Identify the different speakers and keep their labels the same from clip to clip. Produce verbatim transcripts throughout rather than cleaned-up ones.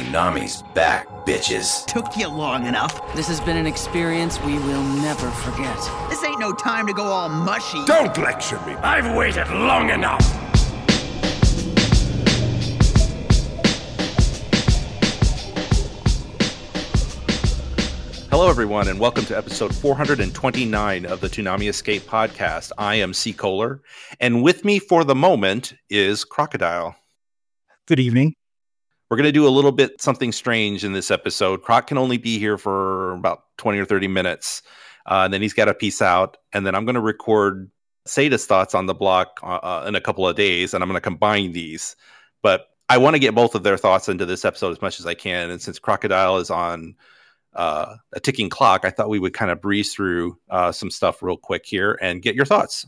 Speaker 1: Toonami's back, bitches.
Speaker 2: Took you long enough.
Speaker 3: This has been an experience we will never forget.
Speaker 2: This ain't no time to go all mushy.
Speaker 1: Don't lecture me. I've waited long enough.
Speaker 4: Hello, everyone, and welcome to episode four hundred twenty-nine of the Toonami Escape podcast. I am C. Kohler, and with me for the moment is Crocodile.
Speaker 5: Good evening.
Speaker 4: We're going to do a little bit something strange in this episode. Croc can only be here for about twenty or thirty minutes, uh, and then he's got to peace out, and then I'm going to record Sada's thoughts on the block uh, in a couple of days, and I'm going to combine these. But I want to get both of their thoughts into this episode as much as I can, and since Crocodile is on uh, a ticking clock, I thought we would kind of breeze through uh, some stuff real quick here and get your thoughts.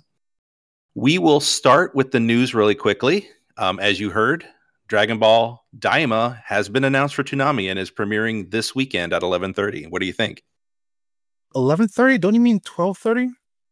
Speaker 4: We will start with the news really quickly. Um, as you heard, Dragon Ball Daima has been announced for Toonami and is premiering this weekend at eleven thirty. What do you think?
Speaker 5: eleven thirty? Don't you mean twelve thirty?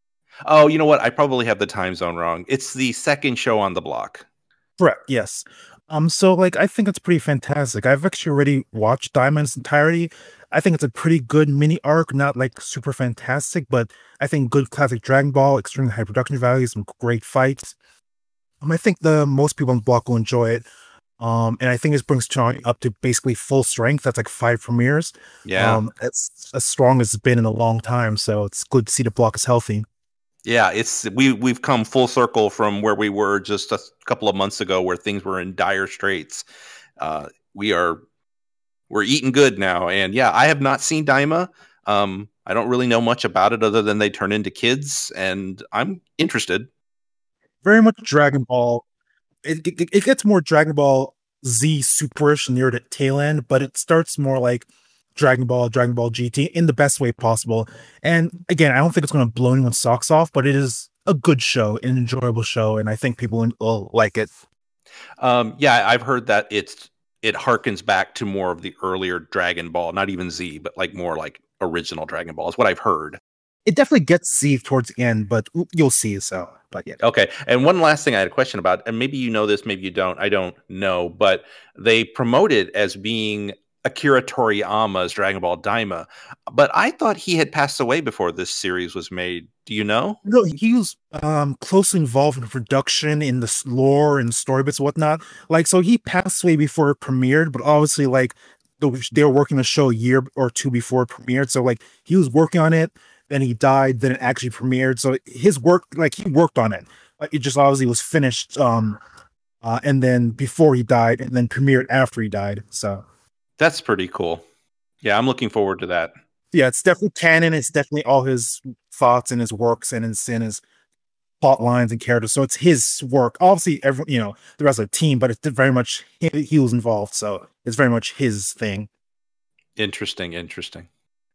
Speaker 4: Oh, you know what? I probably have the time zone wrong. It's the second show on the block.
Speaker 5: Correct, yes. Um, so, like, I think it's pretty fantastic. I've actually already watched Daima in its entirety. I think it's a pretty good mini arc, not, like, super fantastic, but I think good classic Dragon Ball, extremely high production value, some great fights. Um, I think the most people on the block will enjoy it. Um, and I think this brings Toonami up to basically full strength. That's like five premieres.
Speaker 4: Yeah.
Speaker 5: Um, it's as strong as it's been in a long time. So it's good to see the block is healthy.
Speaker 4: Yeah, it's we we've come full circle from where we were just a couple of months ago, where things were in dire straits. Uh, we are we're eating good now, and yeah, I have not seen Daima. Um, I don't really know much about it other than they turn into kids, and I'm interested.
Speaker 5: Very much Dragon Ball. It, it, it gets more Dragon Ball Z superish near the tail end, but it starts more like Dragon Ball, Dragon Ball G T in the best way possible. And again, I don't think it's going to blow anyone's socks off, but it is a good show, an enjoyable show, and I think people will like it.
Speaker 4: Um, yeah, I've heard that it's it harkens back to more of the earlier Dragon Ball, not even Z, but like more like original Dragon Ball is what I've heard.
Speaker 5: It definitely gets Z towards the end, but you'll see. So, but yeah.
Speaker 4: Okay. And one last thing I had a question about, and maybe you know this, maybe you don't. I don't know, but they promote it as being Akira Toriyama's Dragon Ball Daima, but I thought he had passed away before this series was made. Do you know?
Speaker 5: No, he was um, closely involved in production, in the lore and story bits and whatnot. Like, so he passed away before it premiered, but obviously, like, they were working the show a year or two before it premiered. So, like, he was working on it. Then he died. Then it actually premiered. So his work, like he worked on it. It just obviously was finished. Um, uh, and then before he died, and then premiered after he died. So
Speaker 4: that's pretty cool. Yeah, I'm looking forward to that.
Speaker 5: Yeah, it's definitely canon. It's definitely all his thoughts and his works and his and his plot lines and characters. So it's his work. Obviously, everyone, you know, the rest of the team, but it's very much he, he was involved. So it's very much his thing.
Speaker 4: Interesting. Interesting.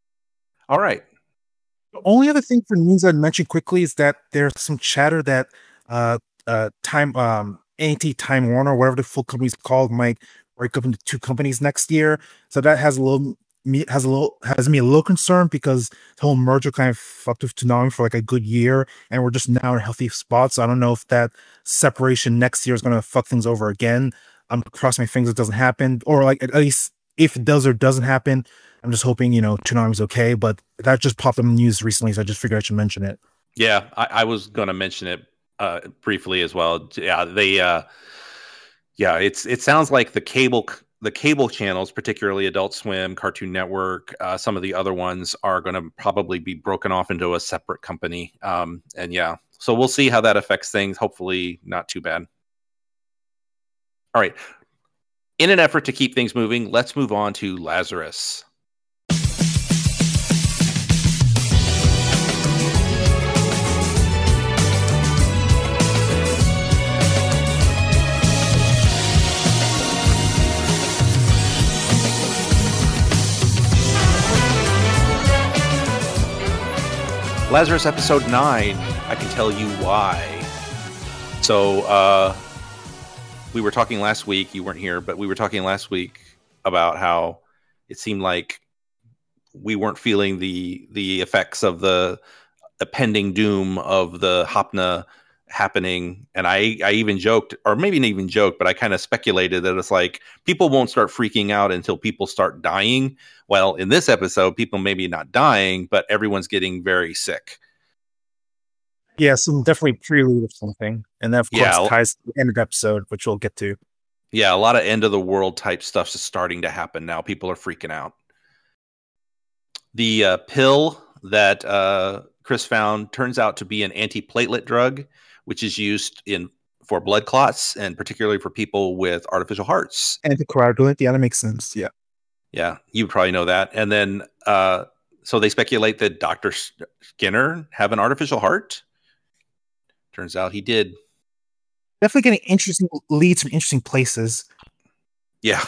Speaker 4: All right.
Speaker 5: The only other thing for news I'd mention quickly is that there's some chatter that uh uh time um A and T Time Warner, whatever the full company's called, might break up into two companies next year. So that has a little me has a little has me a little concerned because the whole merger kind of fucked with Toonami for like a good year, and we're just now in a healthy spot. So I don't know if that separation next year is going to fuck things over again. I'm crossing my fingers it doesn't happen, or like at least if it does or doesn't happen, I'm just hoping, you know, Toonami's okay, but that just popped up in the news recently, so I just figured I should mention it.
Speaker 4: Yeah, I, I was going to mention it uh, briefly as well. Yeah, they, uh, yeah, it's it sounds like the cable the cable channels, particularly Adult Swim, Cartoon Network, uh, some of the other ones are going to probably be broken off into a separate company. Um, and yeah, so we'll see how that affects things. Hopefully, not too bad. All right. In an effort to keep things moving, let's move on to Lazarus. Lazarus episode nine, I can tell you why. So, uh, we were talking last week, you weren't here, but we were talking last week about how it seemed like we weren't feeling the the effects of the, the pending doom of the Hapna happening. And I, I even joked, or maybe not even joked, but I kind of speculated that it's like people won't start freaking out until people start dying. Well, in this episode, people maybe not dying, but everyone's getting very sick.
Speaker 5: Yeah, some definitely prelude of something. And that, of course,
Speaker 4: Yeah.
Speaker 5: ties to the end of the episode, which we'll get to.
Speaker 4: Yeah, a lot of end of the world type stuff is starting to happen now. People are freaking out. The uh, pill that uh, Chris found turns out to be an antiplatelet drug, which is used in for blood clots and particularly for people with artificial hearts.
Speaker 5: Anticoagulant, yeah, that makes sense. Yeah.
Speaker 4: Yeah, you probably know that. And then, uh, so they speculate that Doctor Skinner have an artificial heart. Turns out he did.
Speaker 5: Definitely getting interesting leads from interesting places.
Speaker 4: Yeah.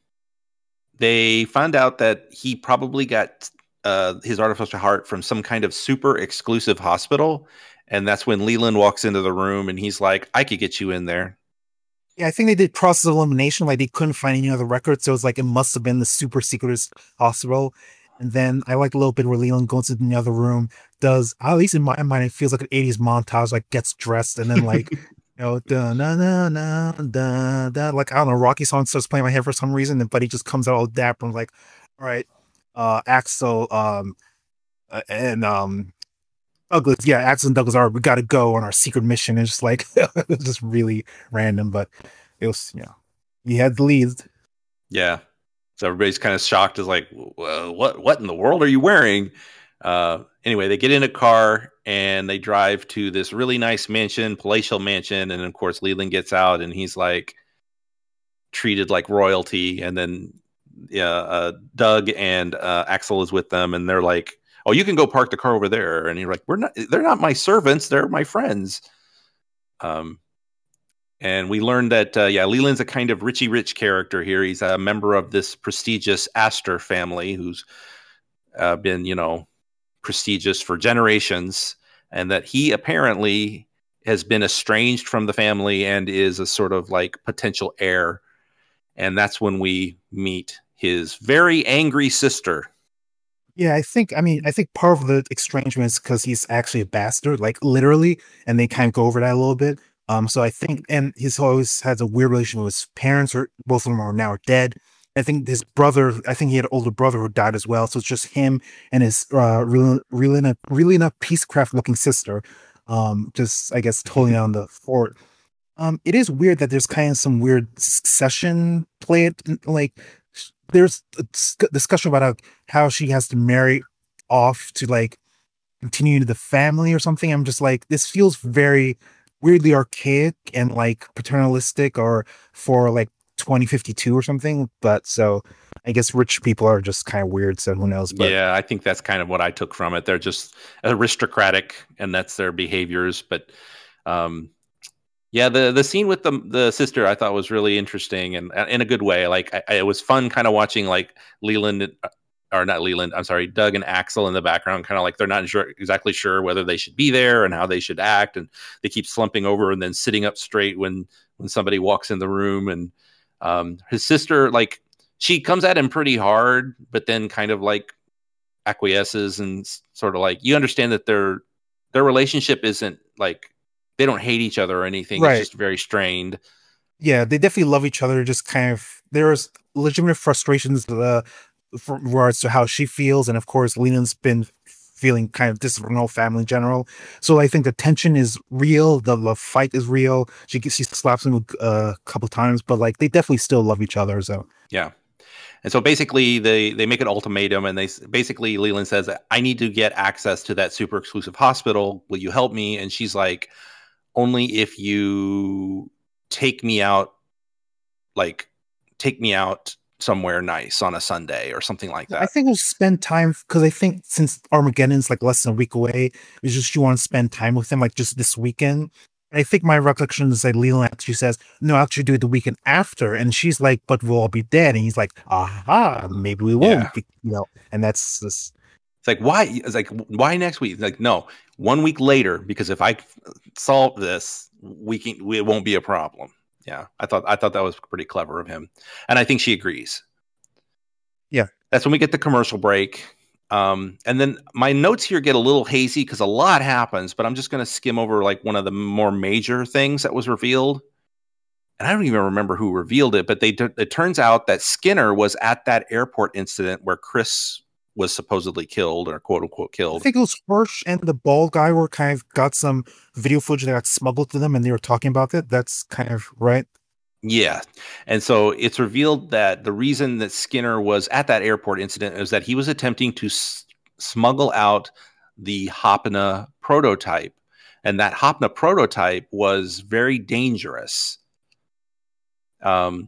Speaker 4: They found out that he probably got uh, his artificial heart from some kind of super exclusive hospital. And that's when Leland walks into the room and he's like, I could get you in there.
Speaker 5: Yeah, I think they did process elimination. Like they couldn't find any other records. So it's like it must have been the super secret hospital. And then I like a little bit where Leland goes into the other room, does, at least in my mind, it feels like an eighties montage, like gets dressed and then like, you know, da na na na da da, like I don't know, Rocky song starts playing in my head for some reason, but he just comes out all dapper and like, all right, uh, Axel, um, uh, and um, Douglas, yeah, Axel and Douglas are, we got to go on our secret mission. It's just like, it's just really random, but it was, you know, he had the lead.
Speaker 4: Yeah. So everybody's kind of shocked, is like, well, what what in the world are you wearing? Uh, anyway, they get in a car and they drive to this really nice mansion, palatial mansion. And of course, Leland gets out and he's like treated like royalty. And then yeah, uh, Doug and uh, Axel is with them and they're like, oh, you can go park the car over there. And you're like, we're not, they're not my servants. They're my friends. Um, And we learned that, uh, yeah, Leland's a kind of Richie Rich character here. He's a member of this prestigious Astor family who's uh, been, you know, prestigious for generations. And that he apparently has been estranged from the family and is a sort of like potential heir. And that's when we meet his very angry sister.
Speaker 5: Yeah, I think, I mean, I think part of the estrangement is because he's actually a bastard, like literally, and they kind of go over that a little bit. Um, so I think, and he's always has a weird relationship with his parents, or both of them are now dead. I think his brother, I think he had an older brother who died as well. So it's just him and his uh, really, really not, really not Peacecraft looking sister. Um, just I guess totally on the fort. Um, it is weird that there's kind of some weird succession play. Like there's a discussion about how, how she has to marry off to like continue the family or something. I'm just like, this feels very weirdly archaic and like paternalistic, or for like twenty fifty-two or something. But so I guess rich people are just kind of weird, so who knows. But
Speaker 4: yeah, I think that's kind of what I took from it. They're just aristocratic and that's their behaviors. But um yeah, the the scene with the the sister I thought was really interesting and in a good way. Like I, it was fun kind of watching like Leland or not Leland, I'm sorry, Doug and Axel in the background, kind of like they're not sure, exactly sure whether they should be there and how they should act. And they keep slumping over and then sitting up straight when, when somebody walks in the room. And um, his sister, like, she comes at him pretty hard, but then kind of like acquiesces and sort of like, you understand that their, their relationship isn't like, they don't hate each other or anything.
Speaker 5: Right.
Speaker 4: It's just very strained.
Speaker 5: Yeah, they definitely love each other. Just kind of, there's legitimate frustrations uh, for regards to how she feels, and of course, Leland's been feeling kind of distant from the whole family in general. So I think the tension is real. The, the fight is real. She she slaps him uh, a couple times, but like they definitely still love each other. So
Speaker 4: yeah. And so basically, they, they make an ultimatum, and they basically Leland says, "I need to get access to that super exclusive hospital. Will you help me?" And she's like, "Only if you take me out, like take me out somewhere nice on a Sunday or something like that."
Speaker 5: I think we'll spend time, because I think since Armageddon's like less than a week away, it's just you want to spend time with him, like just this weekend. And I think my recollection is that Leland actually says, "No, actually do it the weekend after." And she's like, "But we'll all be dead." And he's like, "Aha, maybe we won't."
Speaker 4: Yeah.
Speaker 5: Be, you know, and that's this.
Speaker 4: It's like, why? It's like, why next week? Like, no, one week later, because if I solve this, we can, we, it won't be a problem. Yeah, I thought I thought that was pretty clever of him, and I think she agrees.
Speaker 5: Yeah,
Speaker 4: that's when we get the commercial break. Um, and then my notes here get a little hazy because a lot happens, but I'm just going to skim over like one of the more major things that was revealed. And I don't even remember who revealed it, but they it turns out that Skinner was at that airport incident where Chris was supposedly killed, or quote unquote killed.
Speaker 5: I think it was Hirsch and the bald guy were kind of got some video footage that got smuggled to them, and they were talking about it. That's kind of right.
Speaker 4: Yeah. And so it's revealed that the reason that Skinner was at that airport incident is that he was attempting to s- smuggle out the Hopna prototype. And that Hopna prototype was very dangerous. Um,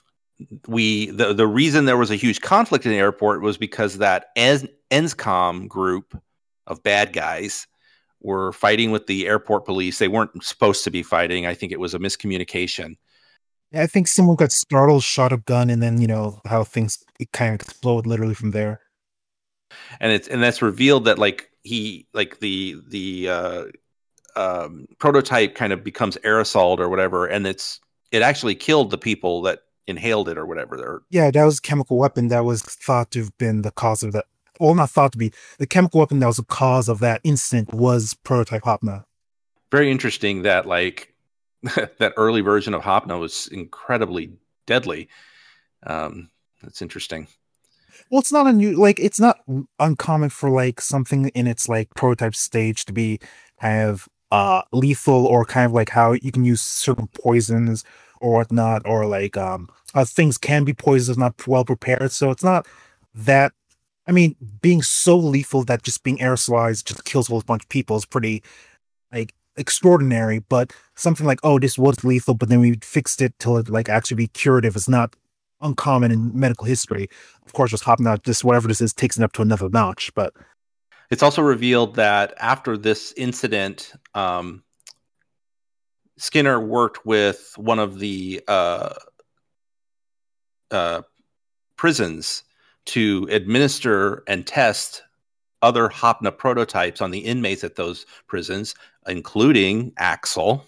Speaker 4: we the, the reason there was a huge conflict in the airport was because that En- ENSCOM group of bad guys were fighting with the airport police. They weren't supposed to be fighting. I think it was a miscommunication.
Speaker 5: Yeah, I think someone got startled, shot a gun, and then, you know, how things it kind of explode literally from there.
Speaker 4: And it's and that's revealed that like he like the the uh, um, prototype kind of becomes aerosoled or whatever, and it's it actually killed the people that inhaled it or whatever. They're,
Speaker 5: Yeah, that was a chemical weapon that was thought to have been the cause of that. Well, not thought to be. The chemical weapon that was the cause of that incident was prototype Hopna.
Speaker 4: very interesting that like that early version of Hopna was incredibly deadly. Um, that's interesting.
Speaker 5: Well, it's not unusual. Like, it's not uncommon for like something in its like prototype stage to be kind of uh lethal, or kind of like how you can use certain poisons or whatnot, or like um uh, things can be poisoned if not well prepared. So it's not that. I mean, being so lethal that just being aerosolized just kills a whole bunch of people is pretty like extraordinary. But something like, oh, this was lethal, but then we fixed it till it like actually be curative is not uncommon in medical history. Of course, just hopping out, just whatever this is takes it up to another notch. But
Speaker 4: it's also revealed that after this incident, um, Skinner worked with one of the uh, uh, prisons to administer and test other Hopna prototypes on the inmates at those prisons, including Axel.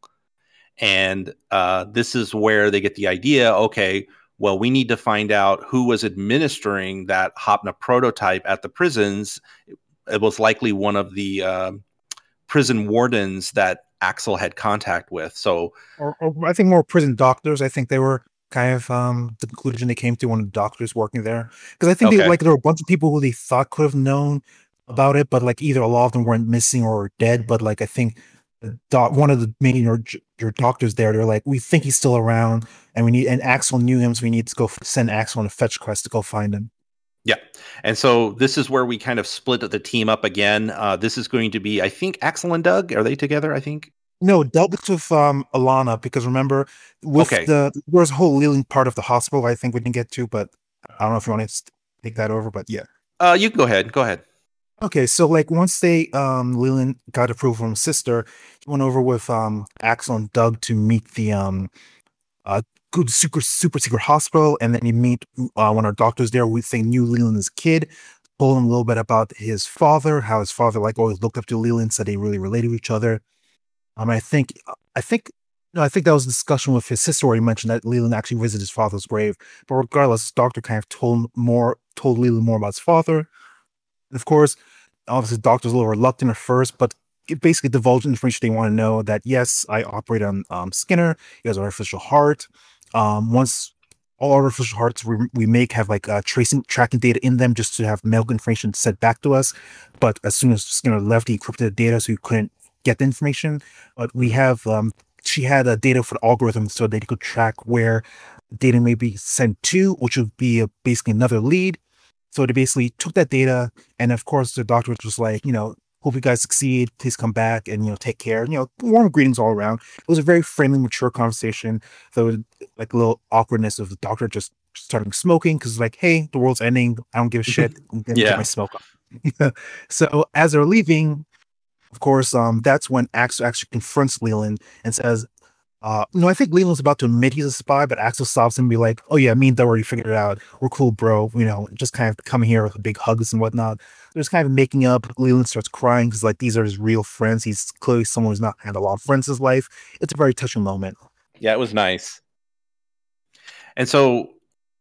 Speaker 4: And uh, this is where they get the idea, okay, well, we need to find out who was administering that Hopna prototype at the prisons. It was likely one of the uh, prison wardens that Axel had contact with. So,
Speaker 5: or, or I think more prison doctors. I think they were kind of um, the conclusion they came to, one of the doctors working there. Because I think
Speaker 4: okay.
Speaker 5: they, like there were a bunch of people who they thought could have known about it, but like either a lot of them weren't missing or dead. But like I think the doc, one of the main your, your doctors there, they're like, we think he's still around, and we need. And Axel knew him, so we need to go send Axel on a fetch quest to go find him.
Speaker 4: Yeah. And so this is where we kind of split the team up again. Uh, this is going to be, I think, Axel and Doug. Are they together, I think?
Speaker 5: No, dealt with um, Alana, because remember, with
Speaker 4: okay.
Speaker 5: the, there was a whole Leland part of the hospital I think we didn't get to, but I don't know if you want to take that over, but yeah.
Speaker 4: Uh, you can go ahead. Go ahead.
Speaker 5: Okay, so like once they, um, Leland got approval from his sister, he went over with um, Axel and Doug to meet the um, uh, good super super secret hospital, and then you meet uh, one of our doctors there. We think knew Leland as a kid, told him a little bit about his father, how his father like always looked up to Leland, said they really related to each other. Um, I think I think no, I think that was a discussion with his sister where he mentioned that Leland actually visited his father's grave. But regardless, the doctor kind of told more told Leland more about his father. And of course, obviously, the doctor's a little reluctant at first, but it basically divulged information they want to know, that yes, I operate on um, Skinner. He has an artificial heart. Um, once all artificial hearts we, we make have like uh, tracing tracking data in them just to have medical information sent back to us. But as soon as Skinner left, he encrypted the data so he couldn't get the information. But we have um, she had a data for the algorithm so that he could track where data may be sent to, which would be a, basically another lead. So they basically took that data, and of course the doctor was just like, you know, hope you guys succeed. Please come back and, you know, take care. You know, warm greetings all around. It was a very friendly, mature conversation. Though, like a little awkwardness of the doctor just starting smoking because, like, hey, the world's ending. I don't give a shit. I'm gonna
Speaker 4: yeah.
Speaker 5: get my smoke on. So as they're leaving, of course, um, that's when Axel actually confronts Leland and says, Uh, no, I think Leland's about to admit he's a spy, but Axel stops him and be like, oh yeah, me and Doug already figured it out. We're cool, bro. You know, just kind of coming here with big hugs and whatnot. There's kind of making up. Leland starts crying because like these are his real friends. He's clearly someone who's not had a lot of friends in his life. It's a very touching moment.
Speaker 4: Yeah, it was nice. And so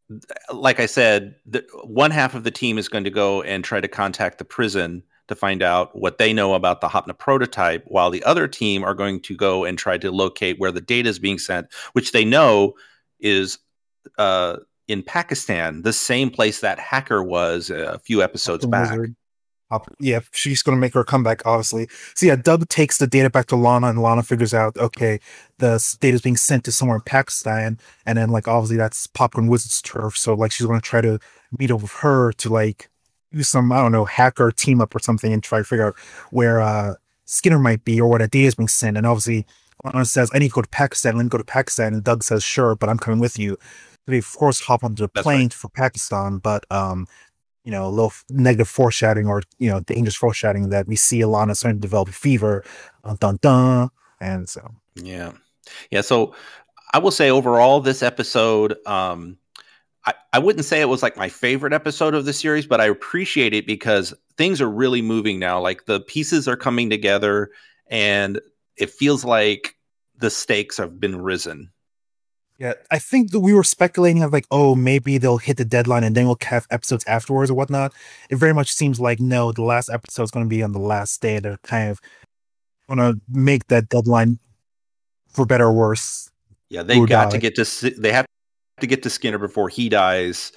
Speaker 4: like I said, the, one half of the team is going to go and try to contact the prison to find out what they know about the Hopna prototype, while the other team are going to go and try to locate where the data is being sent, which they know is uh, in Pakistan, the same place that hacker was a few episodes back.
Speaker 5: Wizard. Yeah, she's going to make her comeback, obviously. So yeah, Doug takes the data back to Lana, and Lana figures out, okay, the data is being sent to somewhere in Pakistan, and then like obviously that's Popcorn Wizard's turf. So like she's going to try to meet up with her to like do some, I don't know, hacker team up or something, and try to figure out where uh, Skinner might be or where that data is being sent. And obviously Lana says, "I need to go to Pakistan." Let me go to Pakistan, and Doug says, "Sure, but I'm coming with you." So they of course hop onto the
Speaker 4: That's
Speaker 5: plane
Speaker 4: right.
Speaker 5: for Pakistan, but um. you know, a little negative foreshadowing or, you know, dangerous foreshadowing that we see Alana starting to develop a fever, dun, dun, dun, and so.
Speaker 4: Yeah. Yeah. So I will say overall, this episode, um, I, I wouldn't say it was like my favorite episode of the series, but I appreciate it because things are really moving now. Like the pieces are coming together and it feels like the stakes have been risen.
Speaker 5: Yeah, I think that we were speculating of like, oh, maybe they'll hit the deadline and then we'll have episodes afterwards or whatnot. It very much seems like, no, the last episode is going to be on the last day. They're kind of going to make that deadline for better or worse.
Speaker 4: Yeah, they got to get to, they have to get to Skinner before he dies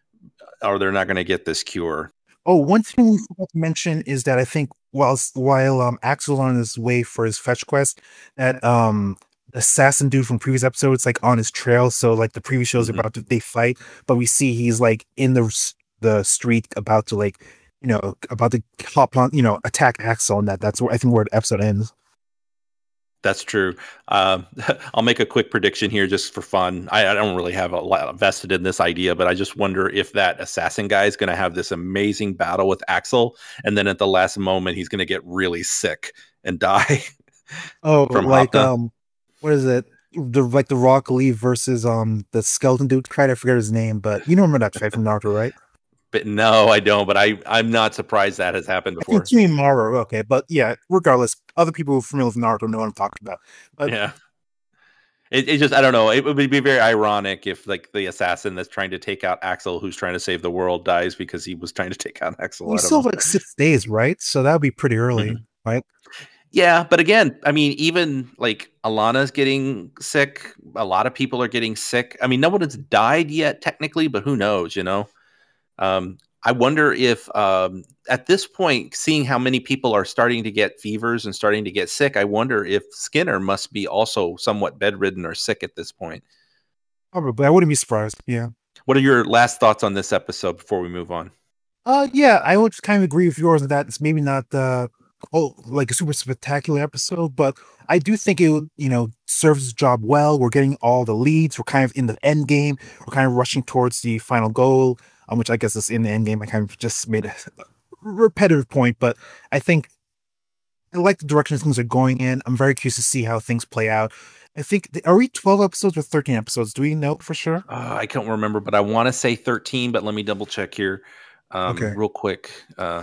Speaker 4: or they're not going to get this cure.
Speaker 5: Oh, one thing we forgot to mention is that I think whilst, while um, Axel's on his way for his fetch quest, that um, assassin dude from previous episodes like on his trail, so like the previous shows mm-hmm. about to they fight, but we see he's like in the the street about to like you know about to hop on you know attack Axel, and that that's where I think where the episode ends.
Speaker 4: That's true. Um, I'll make a quick prediction here just for fun. I, I don't really have a lot vested in this idea, but I just wonder if that assassin guy is going to have this amazing battle with Axel, and then at the last moment he's going to get really sick and die.
Speaker 5: Oh, from like Hopna. um. What is it? The like the Rock Lee versus um the skeleton dude. Try to forget his name, but you know remember that fight from Naruto, right?
Speaker 4: But no, I don't. But I I'm not surprised that has happened before.
Speaker 5: I think you mean Maru, okay, but yeah. Regardless, other people who are familiar with Naruto know what I'm talking about. But
Speaker 4: yeah, it it just I don't know. It would be very ironic if like the assassin that's trying to take out Axel, who's trying to save the world, dies because he was trying to take out Axel.
Speaker 5: We still have like six days, right? So that would be pretty early, mm-hmm. right?
Speaker 4: Yeah, but again, I mean, even like Alana's getting sick. A lot of people are getting sick. I mean, no one has died yet, technically, but who knows, you know? Um, I wonder if um, at this point, seeing how many people are starting to get fevers and starting to get sick, I wonder if Skinner must be also somewhat bedridden or sick at this point.
Speaker 5: Probably. I wouldn't be surprised. Yeah.
Speaker 4: What are your last thoughts on this episode before we move on?
Speaker 5: Uh, yeah, I would kind of agree with yours that it's maybe not the oh like a super spectacular episode, but I do think it you know serves its job well. We're getting all the leads. We're kind of in the end game. We're kind of rushing towards the final goal, um, which I guess is in the end game. I kind of just made a repetitive point, but I think I like the direction things are going in. I'm very curious to see how things play out. I think are we twelve episodes or thirteen episodes? Do we know for sure?
Speaker 4: Uh, I can't remember, but I want to say thirteen. But let me double check here, um, okay. real quick. Uh,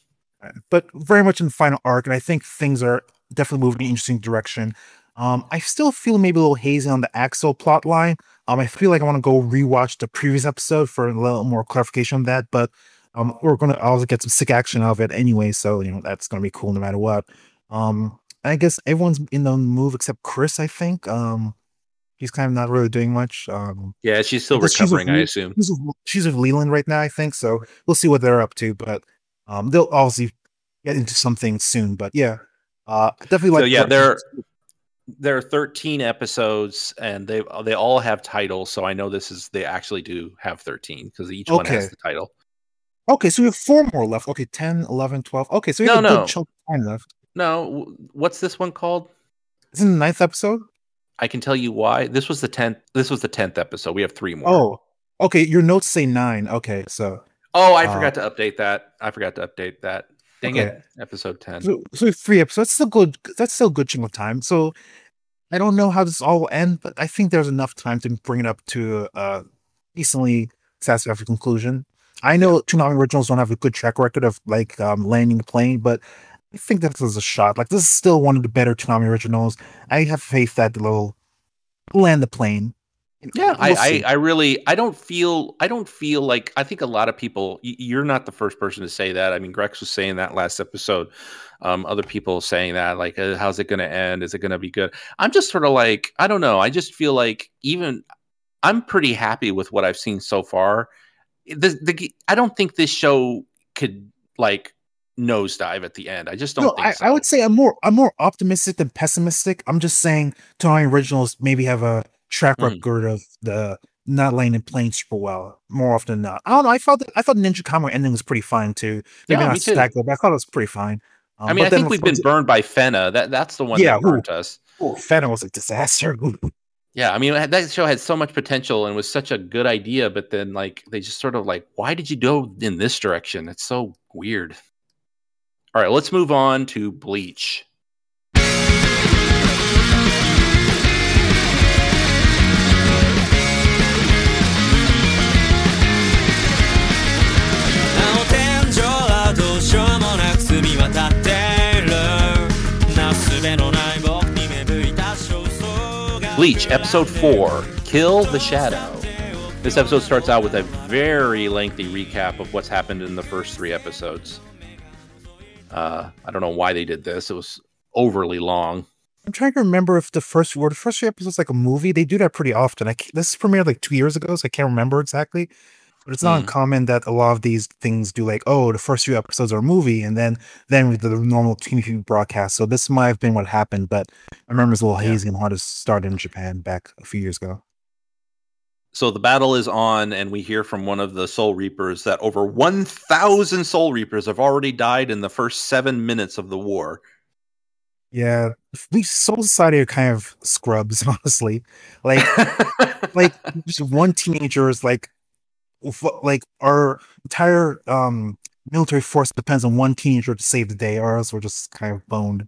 Speaker 5: But very much in the final arc, and I think things are definitely moving in an interesting direction. Um, I still feel maybe a little hazy on the Axel plot line. Um, I feel like I want to go rewatch the previous episode for a little more clarification on that, but um, we're going to also get some sick action out of it anyway, so you know that's going to be cool no matter what. Um, I guess everyone's in the move except Chris, I think. Um, he's kind of not really doing much. Um,
Speaker 4: yeah, she's still recovering, she's with, I assume.
Speaker 5: She's with, she's with Leland right now, I think, so we'll see what they're up to, but Um, they'll obviously get into something soon, but yeah, uh, definitely like.
Speaker 4: So yeah, there there are thirteen episodes, and they they all have titles. So I know this is they actually do have thirteen because each okay. one has the title.
Speaker 5: Okay, so we have four more left. Okay, ten, eleven, twelve. Okay, so we have
Speaker 4: no,
Speaker 5: a
Speaker 4: no.
Speaker 5: good chunk of time left.
Speaker 4: No, what's this one called?
Speaker 5: It's in the ninth episode.
Speaker 4: I can tell you why. This was the tenth. This was the tenth episode. We have three more.
Speaker 5: Oh, okay. Your notes say nine. Okay, so.
Speaker 4: Oh, I uh, forgot to update that. I forgot to update that. Dang okay. it. Episode ten.
Speaker 5: So, so three episodes. That's still good. That's still a good chunk of time. So I don't know how this all will end, but I think there's enough time to bring it up to a decently satisfactory conclusion. I know yeah. Toonami originals don't have a good track record of like um, landing the plane, but I think this is a shot. Like this is still one of the better Toonami originals. I have faith that they'll land the plane.
Speaker 4: Yeah,
Speaker 5: We'll
Speaker 4: I, I, I really, I don't feel, I don't feel like, I think a lot of people, y- you're not the first person to say that. I mean, Grex was saying that last episode. Um, other people saying that, like, uh, how's it going to end? Is it going to be good? I'm just sort of like, I don't know. I just feel like even, I'm pretty happy with what I've seen so far. The, the, I don't think this show could like nosedive at the end. I just don't
Speaker 5: No,
Speaker 4: think
Speaker 5: I,
Speaker 4: so.
Speaker 5: I would say I'm more I'm more optimistic than pessimistic. I'm just saying Toei Originals maybe have a track
Speaker 4: Mhm.
Speaker 5: record of the not laying in playing super well more often than not. I don't know. I felt that, I thought Ninja Kamui ending was pretty fine too. Maybe
Speaker 4: Yeah,
Speaker 5: not
Speaker 4: me too.
Speaker 5: spectacular, but I thought it was pretty fine. Um,
Speaker 4: I mean,
Speaker 5: but
Speaker 4: I
Speaker 5: then
Speaker 4: think we've
Speaker 5: for
Speaker 4: been
Speaker 5: exa-
Speaker 4: burned by Fena. That that's the one
Speaker 5: yeah,
Speaker 4: that burnt us.
Speaker 5: oh, Fena was a disaster.
Speaker 4: Yeah, I mean that show had so much potential and was such a good idea, but then like they just sort of like, why did you go in this direction? It's so weird. All right, let's move on to Bleach. Bleach, episode four, Kill the Shadow. This episode starts out with a very lengthy recap of what's happened in the first three episodes. Uh, I don't know why they did this. It was overly long.
Speaker 5: I'm trying to remember if the first were the first three episodes like a movie. They do that pretty often. I can't- this premiered like two years ago, so I can't remember exactly. But it's not
Speaker 4: Mm.
Speaker 5: uncommon that a lot of these things do like, oh, the first few episodes are a movie, and then then with the normal T V broadcast. So this might have been what happened, but I remember it's a little
Speaker 4: Yeah.
Speaker 5: hazy on how to start in Japan back a few years ago.
Speaker 4: So the battle is on, and we hear from one of the Soul Reapers that over one thousand Soul Reapers have already died in the first seven minutes of the war.
Speaker 5: Yeah, we Soul Society are kind of scrubs, honestly. Like, like just one teenager is like, f- like our entire um military force depends on one teenager to save the day, or else we're just kind of boned.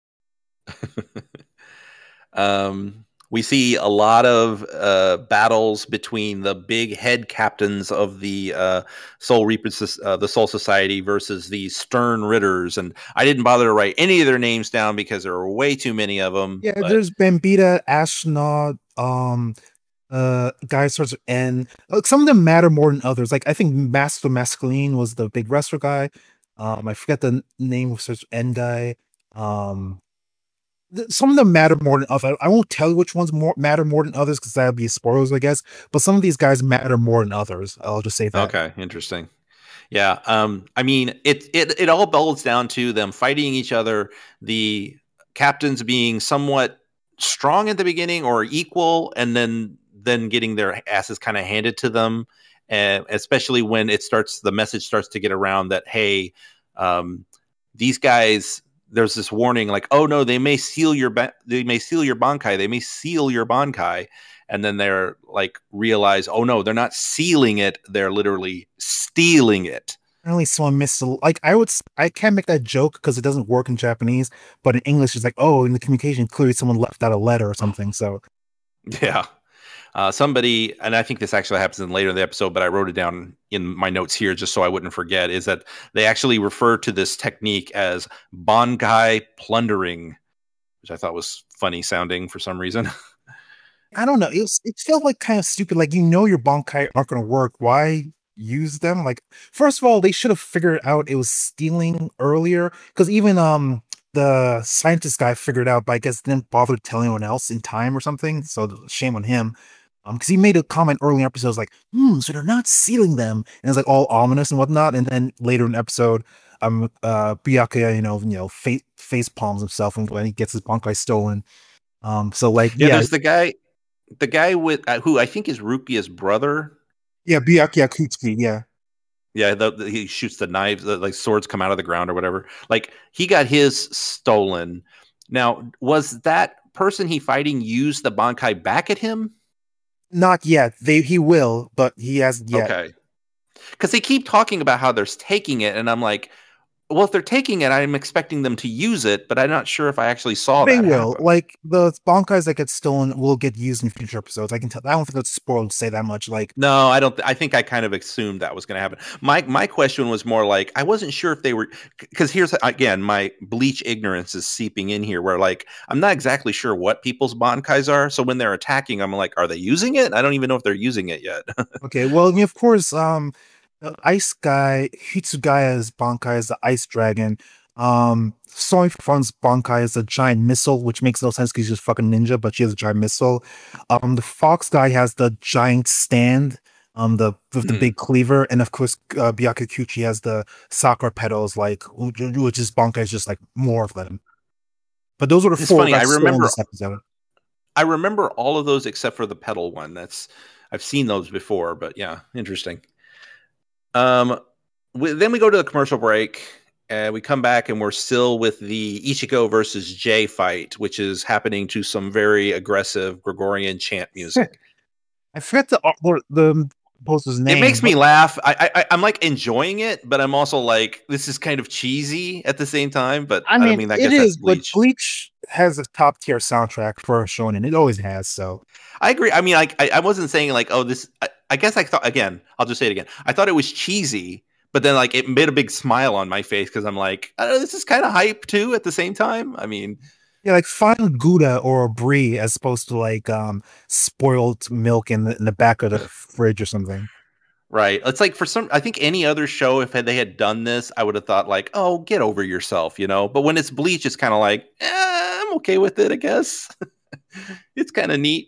Speaker 4: um, we see a lot of uh, battles between the big head captains of the uh, Soul Reapers, uh, the Soul Society, versus the Stern Ritters. And I didn't bother to write any of their names down because there were way too many of them.
Speaker 5: Yeah,
Speaker 4: but-
Speaker 5: there's Bambita, Astronaut, um, uh, guys starts with N. Like, some of them matter more than others. Like I think Master Masculine was the big wrestler guy. Um, I forget the n- name of such N guy. Um, th- some of them matter more than others. I I won't tell you which ones more matter more than others because that would be spoilers, I guess. But some of these guys matter more than others. I'll just say that.
Speaker 4: Okay, interesting. Yeah, um, I mean, it it it all boils down to them fighting each other. The captains being somewhat strong at the beginning or equal, and then then getting their asses kind of handed to them, and especially when it starts, the message starts to get around that hey, um, these guys. There's this warning, like, oh no, they may seal your ba- they may seal your bankai, they may seal your bankai, and then they're like realize, oh no, they're not sealing it, they're literally stealing it.
Speaker 5: Apparently someone missed a, like I would s- I can't make that joke because it doesn't work in Japanese, but in English it's like, oh, in the communication clearly someone left out a letter or something. So
Speaker 4: Yeah. Uh, somebody, and I think this actually happens in later in the episode, but I wrote it down in my notes here just so I wouldn't forget, is that they actually refer to this technique as bankai plundering, which I thought was funny sounding for some reason.
Speaker 5: I don't know. It was, it felt like kind of stupid. Like, you know, your bankai aren't going to work. Why use them? Like, first of all, they should have figured out it was stealing earlier, because even um the scientist guy figured out, but I guess didn't bother telling anyone else in time or something. So shame on him. Um, because he made a comment early in episodes like, "Hmm, so they're not sealing them," and it's like all ominous and whatnot. And then later in the episode, um, uh, Byakuya, you know, you know, face face palms himself when he gets his bankai stolen. Um, so like,
Speaker 4: Yeah,
Speaker 5: yeah,
Speaker 4: there's the guy, the guy with uh, who I think is Rukia's brother.
Speaker 5: yeah, Byakuya Kutsuki, yeah.
Speaker 4: Yeah, the, the, he shoots the knives, the, like swords come out of the ground or whatever. Like he got his stolen. Now, was that person he fighting use the bankai back at him?
Speaker 5: Not yet. They he will, but he hasn't yet.
Speaker 4: Okay. Because they keep talking about how they're taking it, and I'm like, Well, if they're taking it, I'm expecting them to use it, but I'm not sure if I actually saw
Speaker 5: They
Speaker 4: that
Speaker 5: will.
Speaker 4: happen.
Speaker 5: Like the Bankais that get stolen will get used in future episodes. I can tell. I don't think that's spoiled to say that much. Like,
Speaker 4: No, I don't. Th- I think I kind of assumed that was going to happen. My my question was more like I wasn't sure if they were, because here's again my Bleach ignorance is seeping in here. Where like I'm not exactly sure what people's Bankais are. So when they're attacking, I'm like, are they using it? I don't even know if they're using it yet.
Speaker 5: okay, well, I mean, of course, um, the ice guy Hitsugaya's Bankai is the ice dragon. Um, Sony Fun's Bankai is a giant missile, which makes no sense because he's just fucking ninja, but she has a giant missile. Um, the Fox guy has the giant stand, um, the with the
Speaker 4: Hmm.
Speaker 5: big cleaver, and of course, uh, Byakukuchi has the sakura petals, like which which is Bankai is just like more of them. But those were the
Speaker 4: It's
Speaker 5: four
Speaker 4: funny,
Speaker 5: that
Speaker 4: I
Speaker 5: stole in
Speaker 4: remember-
Speaker 5: this episode.
Speaker 4: I remember all of those except for the pedal one. That's I've seen those before, but yeah, interesting. Um, we, then we go to the commercial break, and we come back, and we're still with the Ichigo versus Jay fight, which is happening to some very aggressive Gregorian chant music.
Speaker 5: I forget the art- the, the poster's name.
Speaker 4: It makes me
Speaker 5: but-
Speaker 4: laugh. I, I I'm like enjoying it, but I'm also like, this is kind of cheesy at the same time. But
Speaker 5: I
Speaker 4: I,
Speaker 5: mean,
Speaker 4: don't mean I
Speaker 5: it
Speaker 4: guess
Speaker 5: is,
Speaker 4: that's
Speaker 5: but
Speaker 4: Bleach.
Speaker 5: Bleach has a top tier soundtrack for a shonen. It always has. So
Speaker 4: I agree. I mean, like, I, I wasn't saying like, oh, this. I, I guess I thought again. I'll just say it again. I thought it was cheesy, but then like it made a big smile on my face because I'm like, oh, this is kind of hype too. At the same time, I mean,
Speaker 5: yeah, like find Gouda or a brie as opposed to like um spoiled milk in the in the back of the fridge or something.
Speaker 4: right? It's like for some. I think any other show, if they had done this, I would have thought like, oh, get over yourself, you know. But when it's Bleach, it's kind of like, eh, I'm okay with it. I guess it's kind of neat.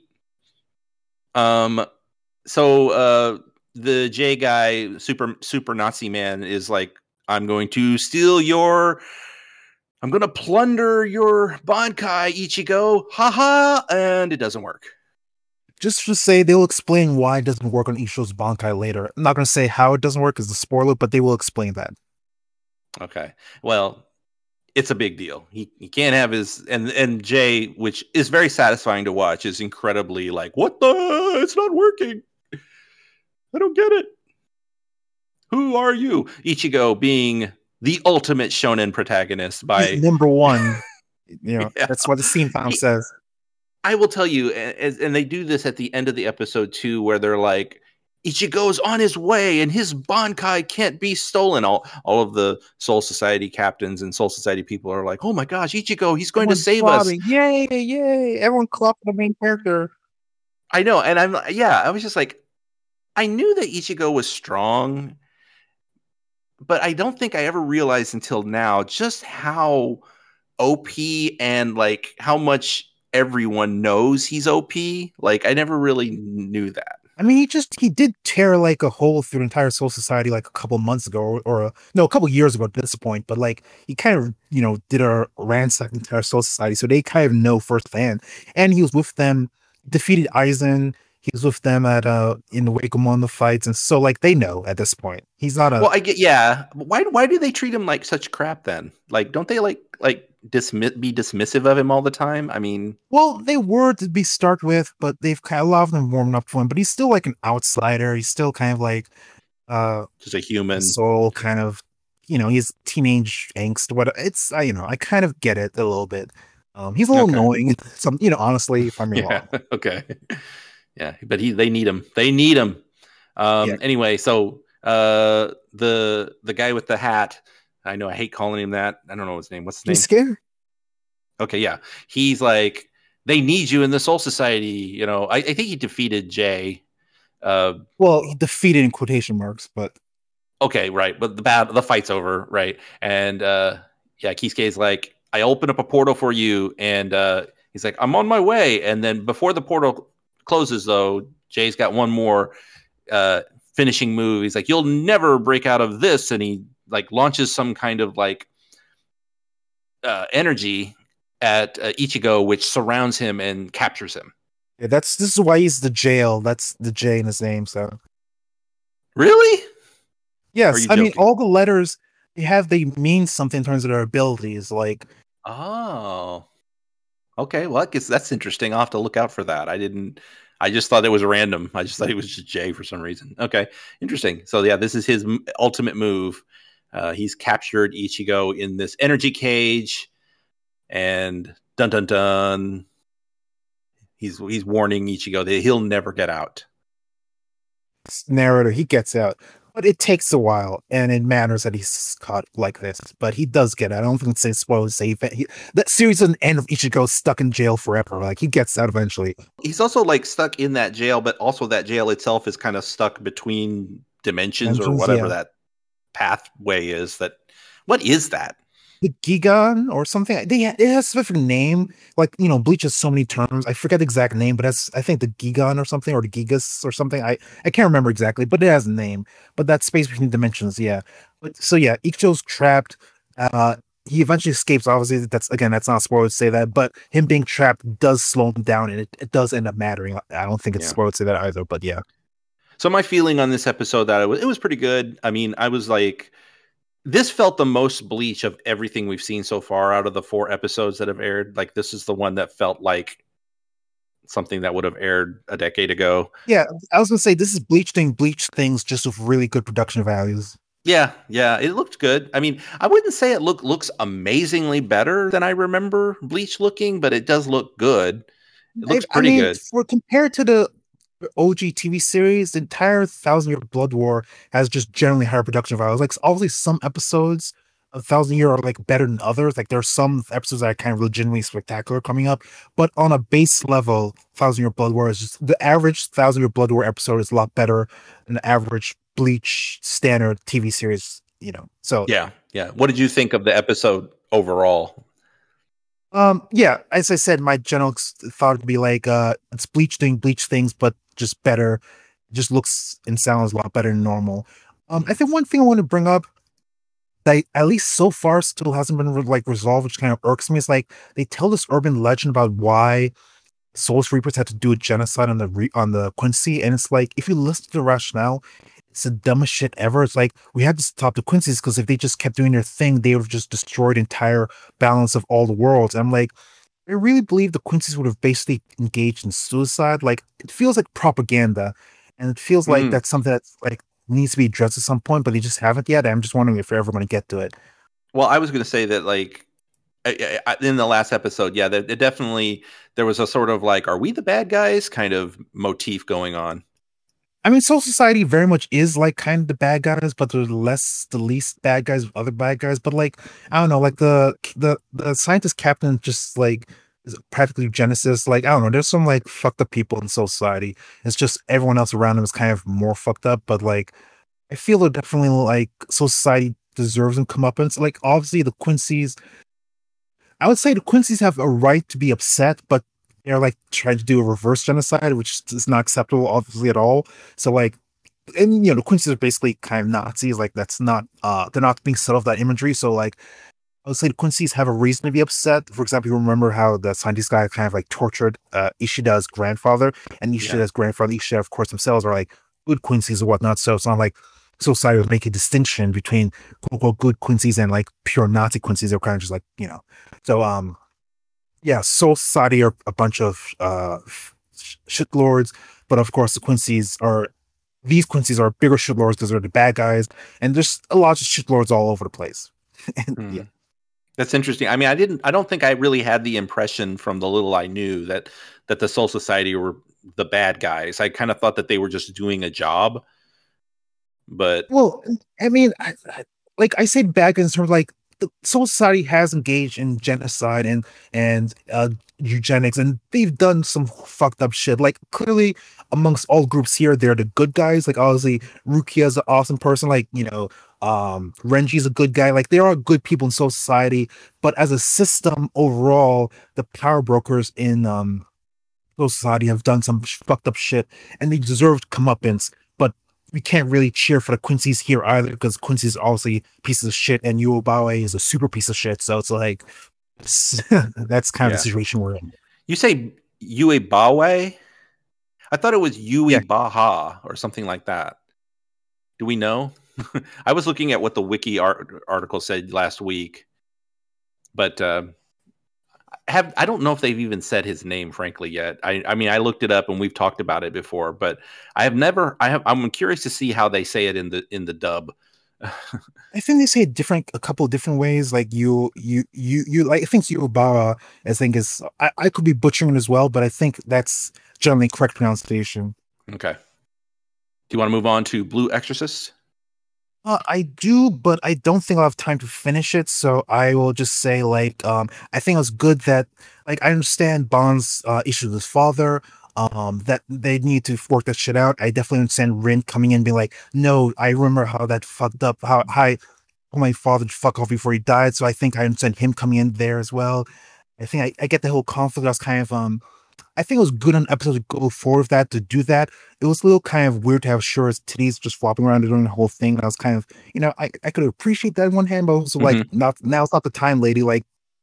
Speaker 4: Um. So uh, the J guy, super super Nazi man, is like, I'm going to steal your, I'm going to plunder your Bankai, Ichigo, haha, and it doesn't work.
Speaker 5: Just to say, they'll explain why it doesn't work on Isho's Bankai later. I'm not going to say how it doesn't work as a spoiler, but they will explain that.
Speaker 4: Okay, well, it's a big deal. He he can't have his and and Jay, which is very satisfying to watch, is incredibly like, what the? It's not working. I don't get it. Who are you? Ichigo being the ultimate shonen protagonist by
Speaker 5: He's number one. You know,
Speaker 4: Yeah.
Speaker 5: that's what the scene found
Speaker 4: He-
Speaker 5: says.
Speaker 4: I will tell you, and, and they do this at the end of the episode too, where they're like, Ichigo's on his way and his Bankai can't be stolen. All all of the Soul Society captains and Soul Society people are like, oh my gosh, Ichigo, he's going
Speaker 5: Everyone's
Speaker 4: to save
Speaker 5: clapping.
Speaker 4: us.
Speaker 5: Yay, yay. Everyone clap for the main character.
Speaker 4: I know. And I'm, yeah, I was just like, I knew that Ichigo was strong, but I don't think I ever realized until now just how O P and like how much everyone knows he's O P. Like I never really knew that.
Speaker 5: I mean, he just he did tear like a hole through the entire Soul Society like a couple months ago, or, or a, no, a couple years ago at this point. But like he kind of you know did a ransack the entire Soul Society, so they kind of know firsthand. And he was with them, defeated Aizen. He was with them at uh in the Wakeamon fights, and so like they know at this point he's not a
Speaker 4: Well, I get yeah. But Why why do they treat him like such crap then? Like, don't they like like dismiss be dismissive of him all the time? I mean,
Speaker 5: well they were to be start with, but they've kind of a lot of them warmed up to him. But he's still like an outsider. He's still kind of like uh
Speaker 4: just a human.
Speaker 5: soul kind of you know he's teenage angst what it's I you know I kind of get it a little bit. Um he's a little
Speaker 4: Okay.
Speaker 5: annoying some you know honestly if I'm being
Speaker 4: Yeah.
Speaker 5: wrong.
Speaker 4: Okay. Yeah, but he they need him. They need him. Um
Speaker 5: Yeah.
Speaker 4: anyway, so uh the the guy with the hat, I know I hate calling him that. I don't know his name. What's his name?
Speaker 5: He's scared.
Speaker 4: Okay, yeah. He's like, they need you in the Soul Society, you know. I, I think he defeated Jay. Uh
Speaker 5: Well, he defeated in quotation marks, but
Speaker 4: okay, right. But the bad the fight's over, right? And uh yeah, Kisuke's like, I open up a portal for you, and uh he's like, I'm on my way. And then before the portal closes, though, Jay's got one more uh finishing move. He's like, you'll never break out of this, and he like launches some kind of like uh energy at uh, Ichigo, which surrounds him and captures him.
Speaker 5: yeah, that's this is why he's the jail. That's the J in his name. So
Speaker 4: Really? Are
Speaker 5: yes,
Speaker 4: you
Speaker 5: I mean
Speaker 4: joking?
Speaker 5: all the letters they have they mean something in terms of their abilities. Like
Speaker 4: Oh. Okay, well, I guess that's interesting. I'll have to look out for that. I didn't. I just thought it was random. I just thought it was just Jay for some reason. Okay, interesting. So yeah, this is his m- ultimate move. Uh, he's captured Ichigo in this energy cage, and dun dun dun. He's he's warning Ichigo that he'll never get out.
Speaker 5: Narrator, he gets out, but it takes a while, and it matters that he's caught like this. But he does get out. I don't think it's say spoilers. Say he, that series doesn't end of Ichigo stuck in jail forever. Like he gets out eventually.
Speaker 4: He's also like stuck in that jail, but also that jail itself is kind of stuck between dimensions, dimensions or whatever yeah. that pathway is. That what is that?
Speaker 5: The Gigan or something. They it has a specific name. Like, you know, Bleach has so many terms. I forget the exact name, but that's I think the Gigan or something, or the Gigas or something. I, I can't remember exactly, but it has a name. But that space between dimensions, yeah. But so yeah, Ichigo's trapped. Uh, he eventually escapes. Obviously, that's again, that's not a spoiler to say that, but him being trapped does slow him down, and it, it does end up mattering. I don't think it's yeah. a spoiler to say that either, but yeah.
Speaker 4: So my feeling on this episode that it was it was pretty good. I mean, I was like. This felt the most Bleach of everything we've seen so far out of the four episodes that have aired. Like, this is the one that felt like something that would have aired a decade ago.
Speaker 5: Yeah, I was going to say, this is Bleach doing Bleach things just with really good production values.
Speaker 4: Yeah, yeah, it looked good. I mean, I wouldn't say it look, looks amazingly better than I remember Bleach looking, but it does look good. It looks
Speaker 5: I,
Speaker 4: pretty
Speaker 5: I mean,
Speaker 4: good.
Speaker 5: For compared to the O G T V series, the entire Thousand Year Blood War has just generally higher production values. Like, obviously, some episodes of Thousand Year are like better than others. Like, there are some episodes that are kind of legitimately spectacular coming up, but on a base level, Thousand Year Blood War is just the average Thousand Year Blood War episode is a lot better than the average Bleach standard T V series. You know, so
Speaker 4: yeah, yeah. What did you think of the episode overall?
Speaker 5: Um, yeah, as I said, my general thought would be like, uh, it's Bleach doing Bleach things, but just better. It just looks and sounds a lot better than normal. Um, I think one thing I want to bring up that at least so far still hasn't been like resolved, which kind of irks me, is like they tell this urban legend about why Souls Reapers had to do a genocide on the re- on the Quincy, and it's like if you listen to the rationale, it's the dumbest shit ever. It's like we had to stop the Quincy's because if they just kept doing their thing, they would have just destroyed the entire balance of all the worlds. And I'm like, I really believe the Quincy's would have basically engaged in suicide. Like, it feels like propaganda, and it feels like mm. that's something that like needs to be addressed at some point, but they just haven't yet. I'm just wondering if they're ever going to get to it.
Speaker 4: Well, I was going to say that, like, I, I, in the last episode, yeah, there, there definitely there was a sort of like, are we the bad guys kind of motif going on.
Speaker 5: I mean, Soul Society very much is like kind of the bad guys, but they're less the least bad guys of other bad guys. But like, I don't know, like the the the scientist captain just like is practically Genesis. Like, I don't know, there's some like fucked up people in Soul Society. It's just everyone else around them is kind of more fucked up. But like, I feel they're definitely like Soul Society deserves some comeuppance. Like, obviously the Quincy's, I would say the Quincy's have a right to be upset, but they're like trying to do a reverse genocide, which is not acceptable, obviously, at all. So, like, and you know, the Quincy's are basically kind of Nazis. Like, that's not, uh, they're not being subtle with that imagery. So, like, I would say the Quincy's have a reason to be upset. For example, you remember how the scientist guy kind of like tortured uh, Ishida's grandfather, and Ishida's yeah. grandfather, Ishida, of course, themselves are like good Quincy's or whatnot. So it's not like society would make a distinction between quote unquote good Quincy's and like pure Nazi Quincy's. They're kind of just like, you know, so, um, yeah, Soul Society are a bunch of uh, shitlords, but of course the Quincy's are, these Quincy's are bigger shitlords because they're the bad guys, and there's a lot of shitlords all over the place. and,
Speaker 4: mm.
Speaker 5: Yeah,
Speaker 4: that's interesting. I mean, I didn't, I don't think I really had the impression from the little I knew that that the Soul Society were the bad guys. I kind of thought that they were just doing a job, but
Speaker 5: well, I mean, I, I, like I say, bad guys in terms of like, the Soul Society has engaged in genocide and and uh, eugenics, and they've done some fucked up shit. Like, clearly, amongst all groups here, they're the good guys. Like, obviously, Rukia's an awesome person. Like, you know, um, Renji's a good guy. Like, there are good people in Soul Society, but as a system overall, the power brokers in um, Soul Society have done some fucked up shit, and they deserve comeuppance. But we can't really cheer for the Quincy's here either, because Quincy's obviously pieces of shit, and Yuobawe is a super piece of shit. So it's like, it's, that's kind
Speaker 4: yeah.
Speaker 5: of the situation we're in.
Speaker 4: You say Yuebawe? I thought it was Yuebaha yeah. or something like that. Do we know? I was looking at what the wiki art- article said last week, but uh, have I don't know if they've even said his name, frankly, yet. I, I mean, I looked it up and we've talked about it before, but I have never. I have. I'm curious to see how they say it in the in the dub
Speaker 5: I think they say it different, a couple of different ways. Like you, you, you, you. Like I think Yubara, I think is. I, I could be butchering it as well, but I think that's generally correct pronunciation.
Speaker 4: Okay. Do you want to move on to Blue Exorcist?
Speaker 5: Uh, I do, but I don't think I'll have time to finish it. So I will just say, like, um, I think it was good that, like, I understand Bond's uh, issue with his father. Um, that they need to work that shit out. I definitely understand Rin coming in and being like, no, I remember how that fucked up, how I told my father to fuck off before he died. So I think I understand him coming in there as well. I think I, I get the whole conflict. I was kind of, um, I think it was good on an episode to go forward with that, to do that. It was a little kind of weird to have Shura's titties just flopping around and doing the whole thing. And I was kind of, you know, I, I could appreciate that on one hand, but also like,
Speaker 4: Mhm.
Speaker 5: not now it's not the time, lady. Like,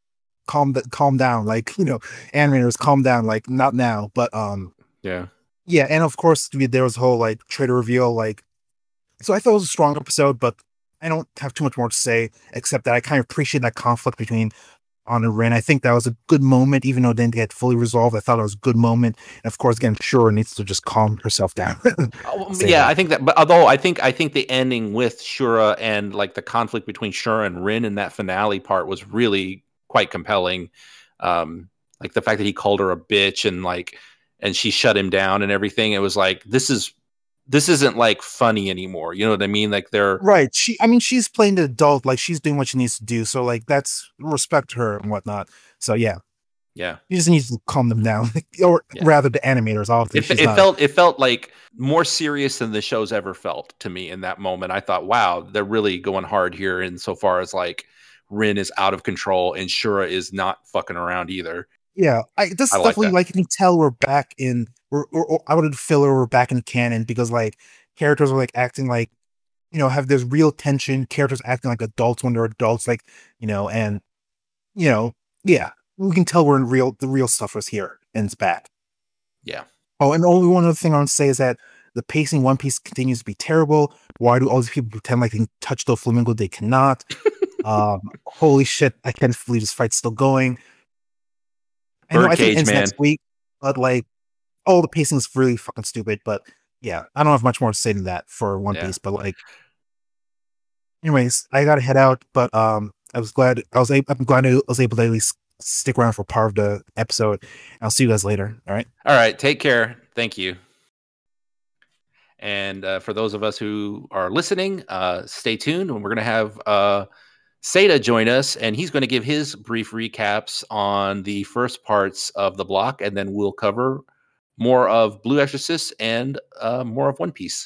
Speaker 5: calm, th- calm down. Like, you know, animators, calm down. Like, not now. But um,
Speaker 4: Yeah.
Speaker 5: yeah, and of course we- there was a whole like traitor reveal. Like, so I thought it was a strong episode, but I don't have too much more to say except that I kind of appreciate that conflict between on and Rin. I think that was a good moment, even though it didn't get fully resolved. I thought it was a good moment. And of course, again, Shura needs to just calm herself down.
Speaker 4: Oh,
Speaker 5: Say
Speaker 4: yeah,
Speaker 5: that.
Speaker 4: I think that. But although I think I think the ending with Shura and like the conflict between Shura and Rin in that finale part was really quite compelling. Um, like the fact that he called her a bitch and like and she shut him down and everything. It was like this is this isn't like funny anymore. You know what I mean? Like they're
Speaker 5: Right. She, I mean, she's playing the adult, like she's doing what she needs to do. So, like, that's respect her and whatnot. So, yeah,
Speaker 4: yeah.
Speaker 5: you just need to calm them down, or
Speaker 4: Yeah.
Speaker 5: rather, the animators. Obviously,
Speaker 4: It,
Speaker 5: she's
Speaker 4: it
Speaker 5: not-
Speaker 4: felt it felt like more serious than the show's ever felt to me in that moment. I thought, wow, they're really going hard here insofar as like Rin is out of control and Shura is not fucking around either.
Speaker 5: Yeah, I this
Speaker 4: I like
Speaker 5: definitely
Speaker 4: that.
Speaker 5: like you can tell we're back in. We're, or, or I would filler we're back in canon because like characters are like acting like, you know, have this real tension. Characters acting like adults when they're adults, like, you know, and you know, yeah, we can tell we're in real. The real stuff is here and it's back.
Speaker 4: Yeah.
Speaker 5: Oh, and only one other thing I want to say is that the pacing in One Piece continues to be terrible. Why do all these people pretend like they can touch the flamingo? They cannot. um, holy shit! I can't believe this fight's still going. I know I think
Speaker 4: Birdcage,
Speaker 5: it ends
Speaker 4: man.
Speaker 5: next week, but like, oh, the pacing is really fucking stupid. But yeah, I don't have much more to say than that for One
Speaker 4: Yeah.
Speaker 5: Piece. But like, anyways, I gotta head out. But um, I was glad I was able. I'm glad I was able to at least stick around for part of the episode. I'll see you guys later. All right.
Speaker 4: All right. Take care. Thank you. And uh, for those of us who are listening, uh, stay tuned. And we're going to have uh, Seda join us, and he's going to give his brief recaps on the first parts of the block, and then we'll cover more of Blue Exorcist and uh, more of One Piece.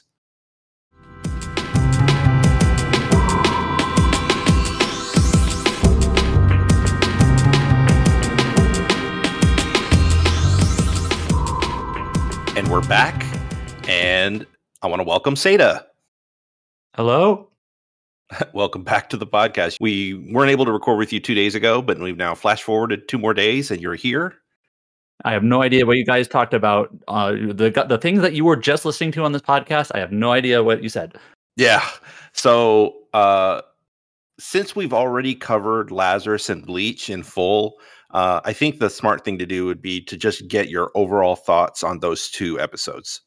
Speaker 4: And we're back, and I want to welcome Seda.
Speaker 6: Hello?
Speaker 4: Welcome back to the podcast. We weren't able to record with you two days ago, but we've now flash forwarded two more days, and you're here.
Speaker 6: I have no idea what you guys talked about. Uh, the the things that you were just listening to on this podcast, I have no idea what you said.
Speaker 4: Yeah. So, uh, since we've already covered Lazarus and Bleach in full, uh, I think the smart thing to do would be to just get your overall thoughts on those two episodes.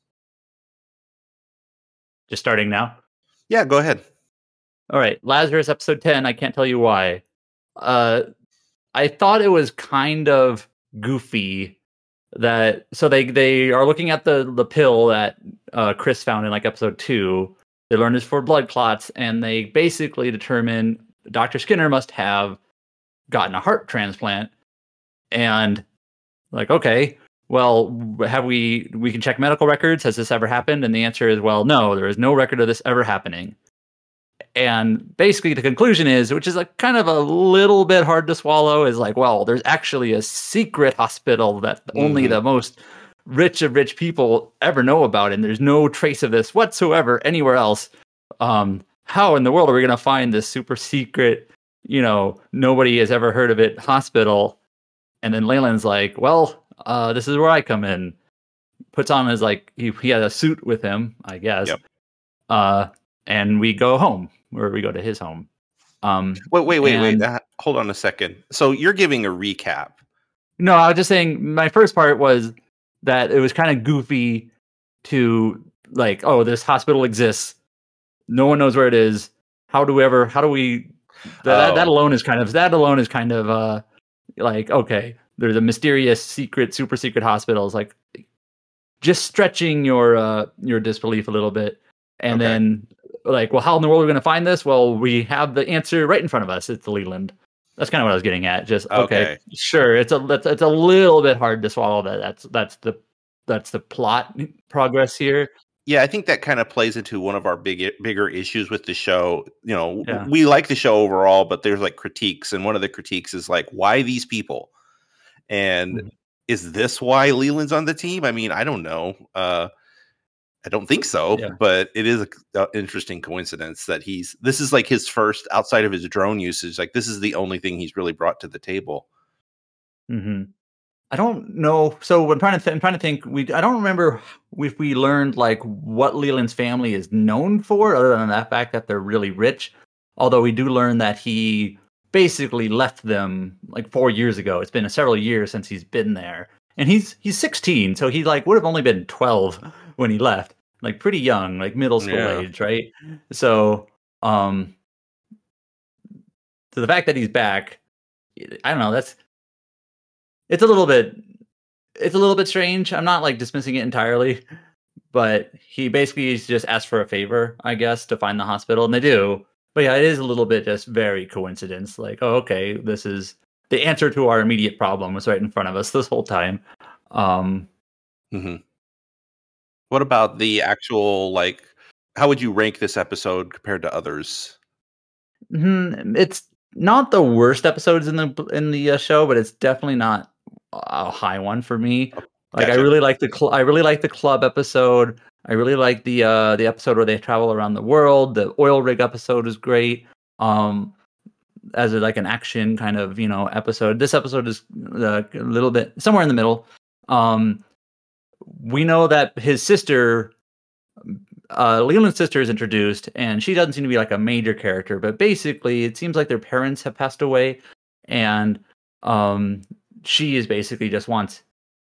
Speaker 6: Just starting now.
Speaker 4: Yeah, go ahead.
Speaker 6: All right, Lazarus episode ten. I can't tell you why. Uh, I thought it was kind of goofy that so they they are looking at the the pill that uh, Chris found in like episode two. They learn it's for blood clots, and they basically determine Doctor Skinner must have gotten a heart transplant. And like, okay, well, have we we can check medical records? Has this ever happened? And the answer is, well, no, there is no record of this ever happening. And basically the conclusion is, which is like kind of a little bit hard to swallow, is like, well, there's actually a secret hospital that mm-hmm. only the most rich of rich people ever know about, and there's no trace of this whatsoever anywhere else. Um, how in the world are we going to find this super secret, you know, nobody has ever heard of it hospital? And then Leyland's like, well, uh, this is where I come in. Puts on his, like, he, he had a suit with him, I guess.
Speaker 4: Yep.
Speaker 6: Uh, and we go home, or we go to his home. Um,
Speaker 4: wait, wait, wait,
Speaker 6: and,
Speaker 4: wait. Uh, hold on a second. So you're giving a recap.
Speaker 6: No, I was just saying my first part was that it was kind of goofy to, like, oh, this hospital exists. No one knows where it is. how do we ever? How do we? That,
Speaker 4: Oh.
Speaker 6: that alone is kind of that alone is kind of uh like okay. There's a mysterious secret, super secret hospital. It's like just stretching your uh your disbelief a little bit, and
Speaker 4: Okay.
Speaker 6: then like, well, how in the world are we going to find this? Well, we have the answer right in front of us. It's the Leland. That's kind of what I was getting at. Just okay,
Speaker 4: Okay.
Speaker 6: sure. It's a it's, it's a little bit hard to swallow that. That's that's the that's the plot progress here.
Speaker 4: Yeah, I think that kind of plays into one of our big bigger issues with the show. You know,
Speaker 6: Yeah.
Speaker 4: we like the show overall, but there's like critiques, and one of the critiques is like, why these people? And
Speaker 6: Mhm.
Speaker 4: is this why Leland's on the team? I mean, I don't know. Uh, I don't think so,
Speaker 6: Yeah.
Speaker 4: but it is an interesting coincidence that he's. This is like his first outside of his drone usage. Like this is the only thing he's really brought to the table.
Speaker 6: hmm I don't know. So I'm trying to th- I'm trying to think. We I don't remember if we learned like what Leland's family is known for, other than that fact that they're really rich. Although we do learn that he basically left them like four years ago. It's been several years since he's been there, and he's he's sixteen, so he like would have only been twelve when he left, like pretty young, like middle school
Speaker 4: Yeah.
Speaker 6: age, right? So, um, so the fact that he's back, I don't know. That's it's a little bit it's a little bit strange. I'm not like dismissing it entirely, but he basically just asked for a favor, I guess, to find the hospital, and they do. But yeah, it is a little bit just very coincidence. Like, oh, okay, this is the answer to our immediate problem was right in front of us this whole time. Um,
Speaker 4: hmm What about the actual like? How would you rank this episode compared to others?
Speaker 6: mhm, it's not the worst episodes in the in the uh, show, but it's definitely not a high one for me. Like I
Speaker 4: Gotcha.
Speaker 6: really like the cl- I really like the club episode. I really like the uh the episode where they travel around the world. The oil rig episode is great. Um as a, like an action kind of, you know, episode. This episode is uh, a little bit somewhere in the middle. Um we know that his sister uh Leland's sister is introduced, and she doesn't seem to be like a major character, but basically it seems like their parents have passed away, and um she is basically just wants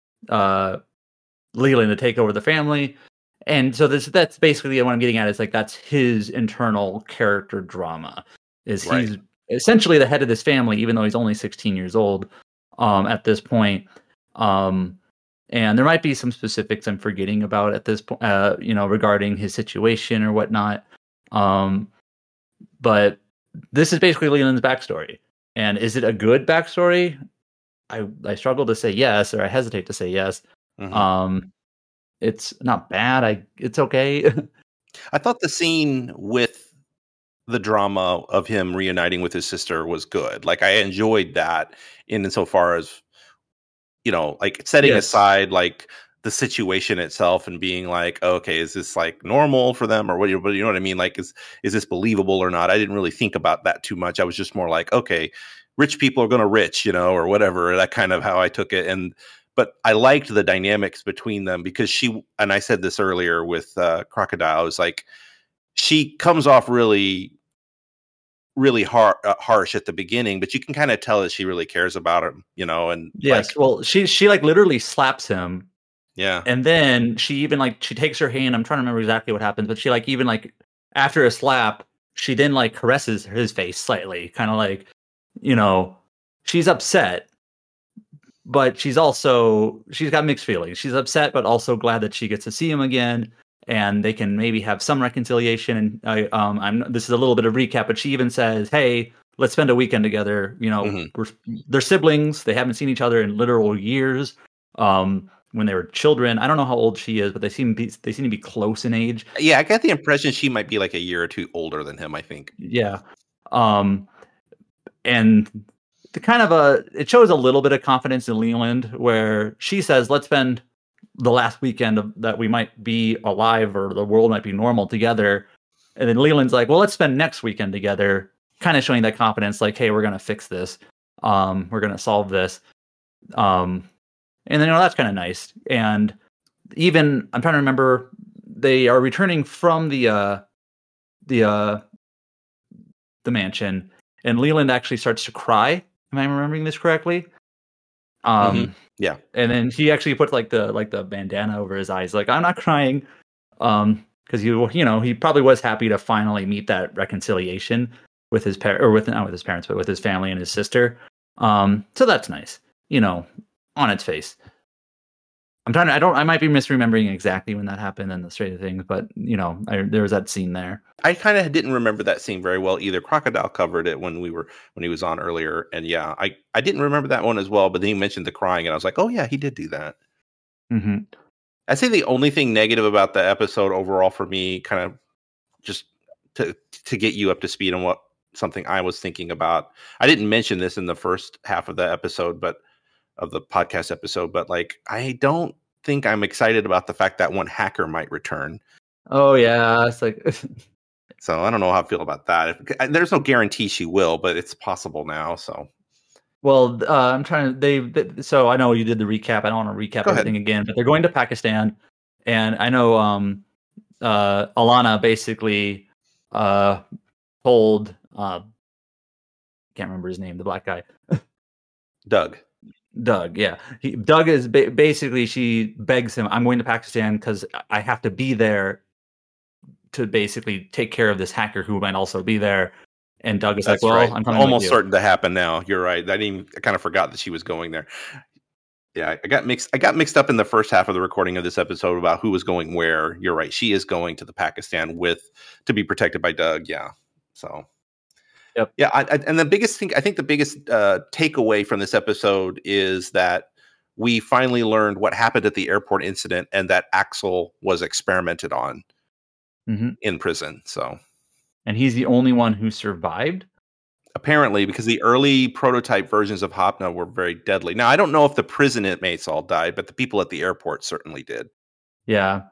Speaker 6: uh Leland to take over the family. And so this that's basically what I'm getting at. Is like that's his internal character drama. Is
Speaker 4: Right.
Speaker 6: he's essentially the head of this family, even though he's only sixteen years old um, at this point. Um, and there might be some specifics I'm forgetting about at this point, uh, you know, regarding his situation or whatnot. Um, but this is basically Leland's backstory. And is it a good backstory? I I struggle to say yes, or I hesitate to say yes.
Speaker 4: Mhm.
Speaker 6: Um, it's not bad. I it's okay.
Speaker 4: I thought the scene with the drama of him reuniting with his sister was good. Like I enjoyed that in insofar as, you know, like setting
Speaker 6: Yes.
Speaker 4: aside like the situation itself and being like, okay, is this like normal for them or what? You you know what I mean? Like, is is this believable or not? I didn't really think about that too much. I was just more like, okay, rich people are going to rich, you know, or whatever. That kind of how I took it. And but I liked the dynamics between them because she, and I said this earlier with uh, Crocodile, is like she comes off really, really har- uh, harsh at the beginning, but you can kind of tell that she really cares about him, you know, and
Speaker 6: Yes.
Speaker 4: like,
Speaker 6: Well, she she like literally slaps him,
Speaker 4: yeah,
Speaker 6: and then she even like she takes her hand. I'm trying to remember exactly what happens, but she like even like after a slap, she then like caresses his face slightly, kind of like, you know, she's upset, but she's also she's got mixed feelings. She's upset, but also glad that she gets to see him again, and they can maybe have some reconciliation. And I um I'm this is a little bit of recap, but she even says, "Hey, let's spend a weekend together." You know,
Speaker 4: Mhm.
Speaker 6: we're they're siblings. They haven't seen each other in literal years. Um, when they were children, I don't know how old she is, but they seem be, they seem to be close in age.
Speaker 4: yeah. I got the impression she might be like a year or two older than him. I think.
Speaker 6: Yeah. Um, and the kind of a it shows a little bit of confidence in Leland, where she says, "Let's spend the last weekend of, that we might be alive or the world might be normal together." And then Leland's like, "Well, let's spend next weekend together," kind of showing that confidence, like, "Hey, we're gonna fix this. Um, we're gonna solve this." Um, and then you know that's kind of nice. And even I'm trying to remember, they are returning from the uh, the uh, the mansion, and Leland actually starts to cry. Am I remembering this correctly? Um,
Speaker 4: Mhm. Yeah.
Speaker 6: and then he actually puts like the like the bandana over his eyes, like, "I'm not crying." Um, because you you know he probably was happy to finally meet that reconciliation with his par- or with not with his parents, but with his family and his sister. Um, so that's nice, you know, on its face. I'm trying to, I don't, I might be misremembering exactly when that happened in the Stranger Things, but you know, I, there was that scene there.
Speaker 4: I kind of didn't remember that scene very well either. Crocodile covered it when we were, when he was on earlier. And yeah, I, I didn't remember that one as well, but then he mentioned the crying and I was like, oh yeah, he did do that.
Speaker 6: Mm-hmm.
Speaker 4: I'd say the only thing negative about the episode overall for me, kind of just to, to get you up to speed on what something I was thinking about. I didn't mention this in the first half of the episode, but of the podcast episode, but like, I don't think I'm excited about the fact that one hacker might return.
Speaker 6: Oh yeah. It's like,
Speaker 4: so I don't know how I feel about that. If, there's no guarantee she will, but it's possible now. So,
Speaker 6: well, uh, I'm trying to, they, they, so I know you did the recap. I don't want to recap
Speaker 4: Go
Speaker 6: everything
Speaker 4: ahead.
Speaker 6: again, but they're going to Pakistan and I know, um, uh, Alana basically, uh, told, uh, can't remember his name, the black guy,
Speaker 4: Doug.
Speaker 6: Doug, yeah. He, Doug is ba- basically, she begs him, I'm going to Pakistan because I have to be there to basically take care of this hacker who might also be there. And Doug is
Speaker 4: That's
Speaker 6: like, well,
Speaker 4: right.
Speaker 6: I'm coming
Speaker 4: almost
Speaker 6: with you.
Speaker 4: certain to happen now. You're right. I didn't. I kind of forgot that she was going there. Yeah, I got mixed. I got mixed up in the first half of the recording of this episode about who was going where. You're right. She is going to the Pakistan with to be protected by Doug. Yeah. So.
Speaker 6: Yep.
Speaker 4: Yeah, I, I, and the biggest thing, I think the biggest uh, takeaway from this episode is that we finally learned what happened at the airport incident and that Axel was experimented on
Speaker 6: Mm-hmm.
Speaker 4: in prison. So,
Speaker 6: and he's the only one who survived?
Speaker 4: Apparently, because the early prototype versions of Hopna were very deadly. Now, I don't know if the prison inmates all died, but the people at the airport certainly did.
Speaker 6: Yeah.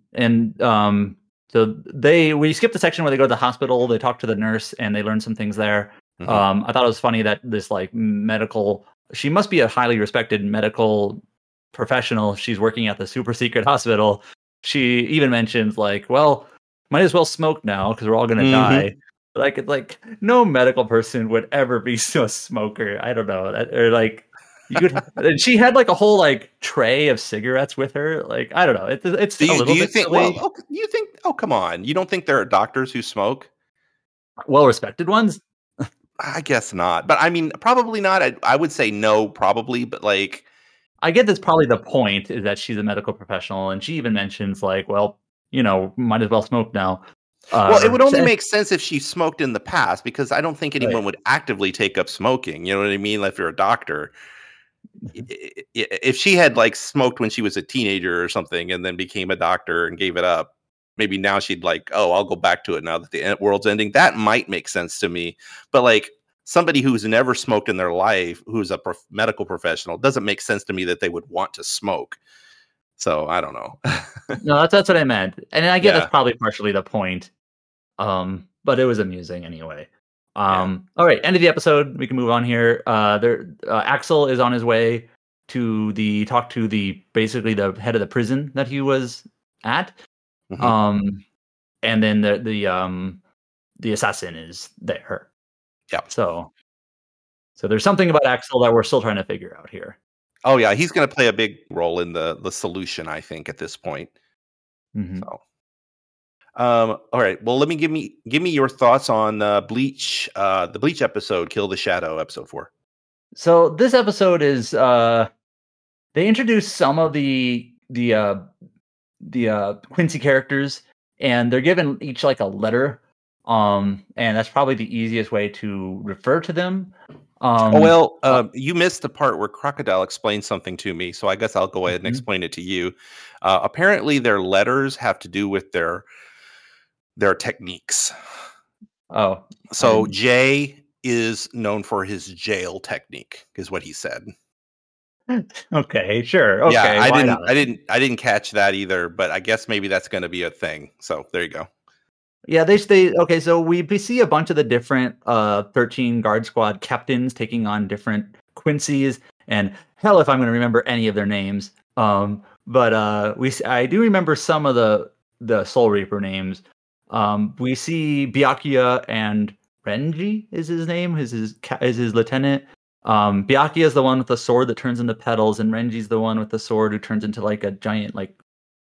Speaker 6: And um, so they, we skipped the section where they go to the hospital, they talk to the nurse, and they learn some things there.
Speaker 4: Mhm.
Speaker 6: Um, I thought it was funny that this like medical, she must be a highly respected medical professional. She's working at the super secret hospital. She even mentions like, well, might as well smoke now because we're all going to
Speaker 4: Mhm.
Speaker 6: die. Like, it's like no medical person would ever be so a smoker. I don't know. That, or like, you could, and she had like a whole like tray of cigarettes with her. Like, I don't know. It's it's
Speaker 4: Do
Speaker 6: a
Speaker 4: you,
Speaker 6: little
Speaker 4: do you
Speaker 6: bit
Speaker 4: think?
Speaker 6: silly.
Speaker 4: Well, okay, you think? Oh, come on! You don't think there are doctors who smoke?
Speaker 6: Well respected ones.
Speaker 4: I guess not. But I mean, probably not. I, I would say no, probably. But like,
Speaker 6: I get that's probably the point is that she's a medical professional, and she even mentions like, well, you know, might as well smoke now. Uh,
Speaker 4: well, it would only
Speaker 6: so-
Speaker 4: make sense if she smoked in the past, because I don't think anyone
Speaker 6: Right.
Speaker 4: would actively take up smoking. You know what I mean? Like if you're a doctor, I- I- if she had like smoked when she was a teenager or something, and then became a doctor and gave it up, maybe now she'd like, oh, I'll go back to it now that the en- world's ending. That might make sense to me. But like somebody who's never smoked in their life, who's a prof- medical professional, doesn't make sense to me that they would want to smoke. So I don't know.
Speaker 6: No, that's that's what I meant, and I get
Speaker 4: Yeah.
Speaker 6: that's probably partially the point. Um, but it was amusing anyway. Um, all right, end of the episode. We can move on here. Uh, there, uh, Axel is on his way to the talk to the basically the head of the prison that he was at.
Speaker 4: Mhm.
Speaker 6: Um, and then the the um the assassin is there.
Speaker 4: Yeah.
Speaker 6: So, so there's something about Axel that we're still trying to figure out here.
Speaker 4: Oh yeah, he's going to play a big role in the the solution, I think, at this point.
Speaker 6: Mhm.
Speaker 4: So, um, all right. Well, let me give me give me your thoughts on uh, Bleach, uh, the Bleach episode, Kill the Shadow, episode four.
Speaker 6: So this episode is uh they introduce some of the the uh the uh Quincy characters, and they're given each like a letter. Um and that's probably the easiest way to refer to them. Um
Speaker 4: oh well, uh, you missed the part where Crocodile explained something to me, so I guess I'll go ahead and
Speaker 6: Mhm.
Speaker 4: explain it to you. Uh, apparently, their letters have to do with their their techniques.
Speaker 6: oh
Speaker 4: So
Speaker 6: Um,
Speaker 4: Jay is known for his jail technique, is what he said.
Speaker 6: okay, sure. Okay.
Speaker 4: yeah, I
Speaker 6: why
Speaker 4: didn't,
Speaker 6: not?
Speaker 4: I didn't, I didn't catch that either. But I guess maybe that's going to be a thing. So there you go.
Speaker 6: Yeah, they they okay. So we we see a bunch of the different uh thirteen guard squad captains taking on different Quincy's, and hell if I'm going to remember any of their names. Um, but uh, we s- I do remember some of the the Soul Reaper names. Um, we see Byakuya and Renji is his name. Is his ca- is his lieutenant. Um, Byakuya is the one with the sword that turns into petals, and Renji's the one with the sword who turns into like a giant like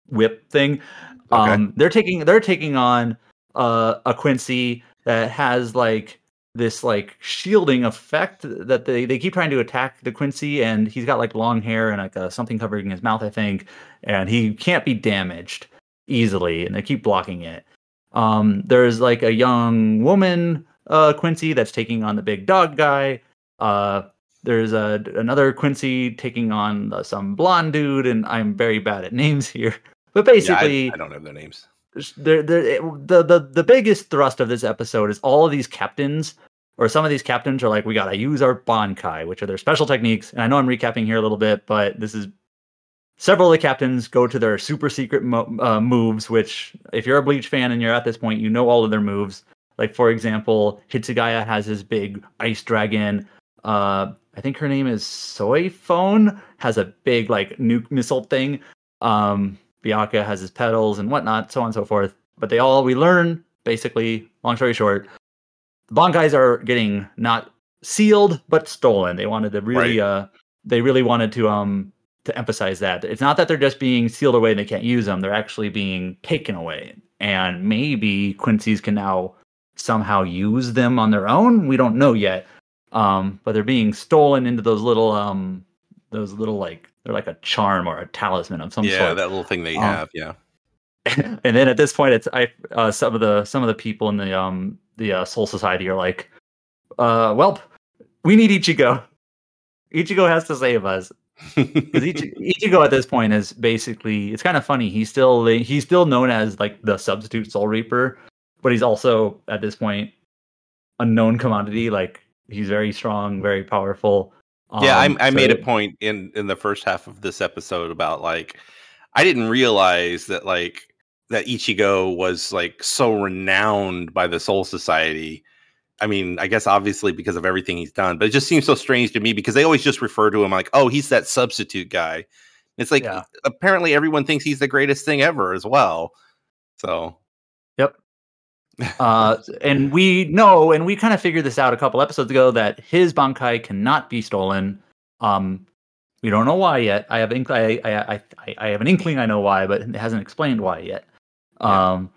Speaker 6: whip thing.
Speaker 4: Okay.
Speaker 6: Um, they're taking they're taking on uh, a Quincy that has like this like shielding effect that they, they keep trying to attack the Quincy, and he's got like long hair and like uh, something covering his mouth, I think, and he can't be damaged easily, and they keep blocking it. Um, there's like a young woman uh, Quincy that's taking on the big dog guy. Uh, there's a another Quincy taking on uh, some blonde dude, and I'm very bad at names here. But basically,
Speaker 4: yeah, I, I don't have their names.
Speaker 6: They're, they're, the the the biggest thrust of this episode is all of these captains, or some of these captains are like, we gotta use our Bankai, which are their special techniques. And I know I'm recapping here a little bit, but this is several of the captains go to their super secret mo- uh, moves, which if you're a Bleach fan and you're at this point, you know all of their moves. Like, for example, Hitsugaya has his big ice dragon. Uh, I think her name is Soy Phone, has a big like nuke missile thing. Um, Byakuya has his pedals and whatnot, so on and so forth. But they all, we learn, basically, long story short, the Bankais are getting not sealed, but stolen. They wanted to really,
Speaker 4: Right.
Speaker 6: uh, they really wanted to, um, to emphasize that. It's not that they're just being sealed away and they can't use them. They're actually being taken away. And maybe Quincy's can now somehow use them on their own. We don't know yet. Um, but they're being stolen into those little, um, those little like, they're like a charm or a talisman of some
Speaker 4: yeah,
Speaker 6: sort.
Speaker 4: that little thing they
Speaker 6: Um,
Speaker 4: have. Yeah.
Speaker 6: And then at this point, it's I uh, some of the some of the people in the um the uh, Soul Society are like, uh, well, we need Ichigo. Ichigo has to save us, because Ichi- Ichigo at this point is basically, it's kind of funny. He's still he's still known as like the substitute Soul Reaper, but he's also at this point a known commodity. Like, he's very strong, very powerful.
Speaker 4: Yeah,
Speaker 6: Um,
Speaker 4: I, I
Speaker 6: so-
Speaker 4: made a point in in the first half of this episode about like I didn't realize that like that Ichigo was like so renowned by the Soul Society. I mean, I guess obviously because of everything he's done, but it just seems so strange to me because they always just refer to him like, oh, he's that substitute guy. It's like
Speaker 6: Yeah.
Speaker 4: apparently everyone thinks he's the greatest thing ever as well. So
Speaker 6: Yep. Uh, and we know, and we kind of figured this out a couple episodes ago, that his Bankai cannot be stolen. Um, we don't know why yet. I have ink- I, I, I, I have an inkling I know why, but it hasn't explained why yet.
Speaker 4: Yeah.
Speaker 6: Um,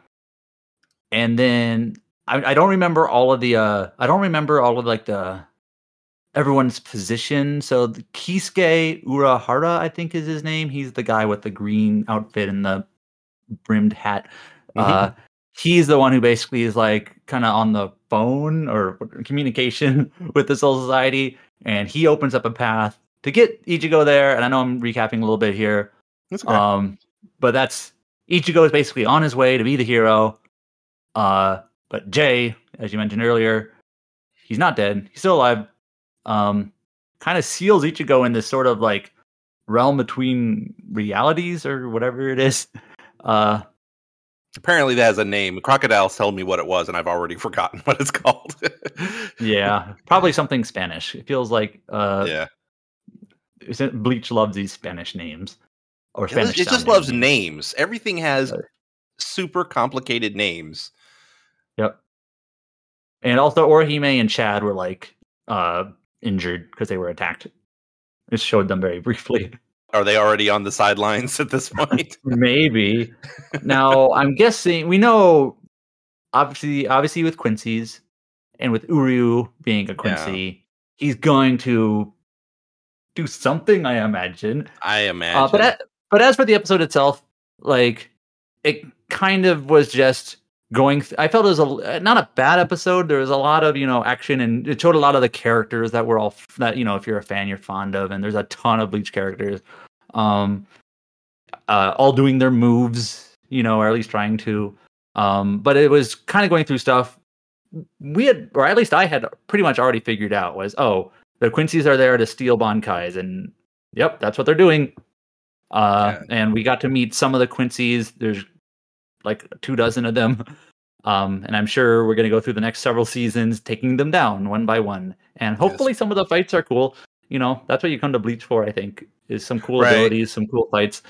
Speaker 6: and then I, I don't remember all of the. Uh, I don't remember all of like the everyone's position. So the Kisuke Urahara, I think is his name. He's the guy with the green outfit and the brimmed hat. Uh, he's the one who basically is like kind of on the phone or communication with the Soul Society, and he opens up a path to get Ichigo there. And I know I'm recapping a little bit here,
Speaker 4: that's okay.
Speaker 6: um, but that's Ichigo is basically on his way to be the hero. Uh, but Jay, as you mentioned earlier, he's not dead; he's still alive. Um, kind of seals Ichigo in this sort of like realm between realities or whatever it is. Uh,
Speaker 4: Apparently that has a name. Crocodiles told me what it was, and I've already forgotten what it's called.
Speaker 6: yeah, probably something Spanish. It feels like uh,
Speaker 4: yeah.
Speaker 6: isn't- Bleach loves these Spanish names or
Speaker 4: It,
Speaker 6: Spanish.
Speaker 4: it just
Speaker 6: sounding
Speaker 4: loves
Speaker 6: names.
Speaker 4: names. Everything has
Speaker 6: Uh,
Speaker 4: super complicated names.
Speaker 6: Yep. And also, Orihime and Chad were like uh, injured because they were attacked. It showed them very briefly.
Speaker 4: Are they already on the sidelines at this point?
Speaker 6: Maybe. Now, I'm guessing we know, obviously, obviously with Quincy's and with Uryu being a Quincy, he's going to do something, I imagine.
Speaker 4: I imagine.
Speaker 6: Uh, but a- but as for the episode itself, like it kind of was just going. Th- I felt it was a not a bad episode. There was a lot of you know action, and it showed a lot of the characters that were all f- that you know if you're a fan you're fond of, and there's a ton of Bleach characters, um, uh, all doing their moves, you know, or at least trying to. Um, but it was kind of going through stuff we had, or at least I had pretty much already figured out was, oh, the Quincy's are there to steal Bankais, and yep, that's what they're doing. Uh,
Speaker 4: Yeah.
Speaker 6: And we got to meet some of the Quincy's. There's like two dozen of them. Um, and I'm sure we're going to go through the next several seasons, taking them down one by one. And hopefully some of the fights are cool. You know, that's what you come to Bleach for, I think, is some cool
Speaker 4: Right.
Speaker 6: abilities, some cool fights.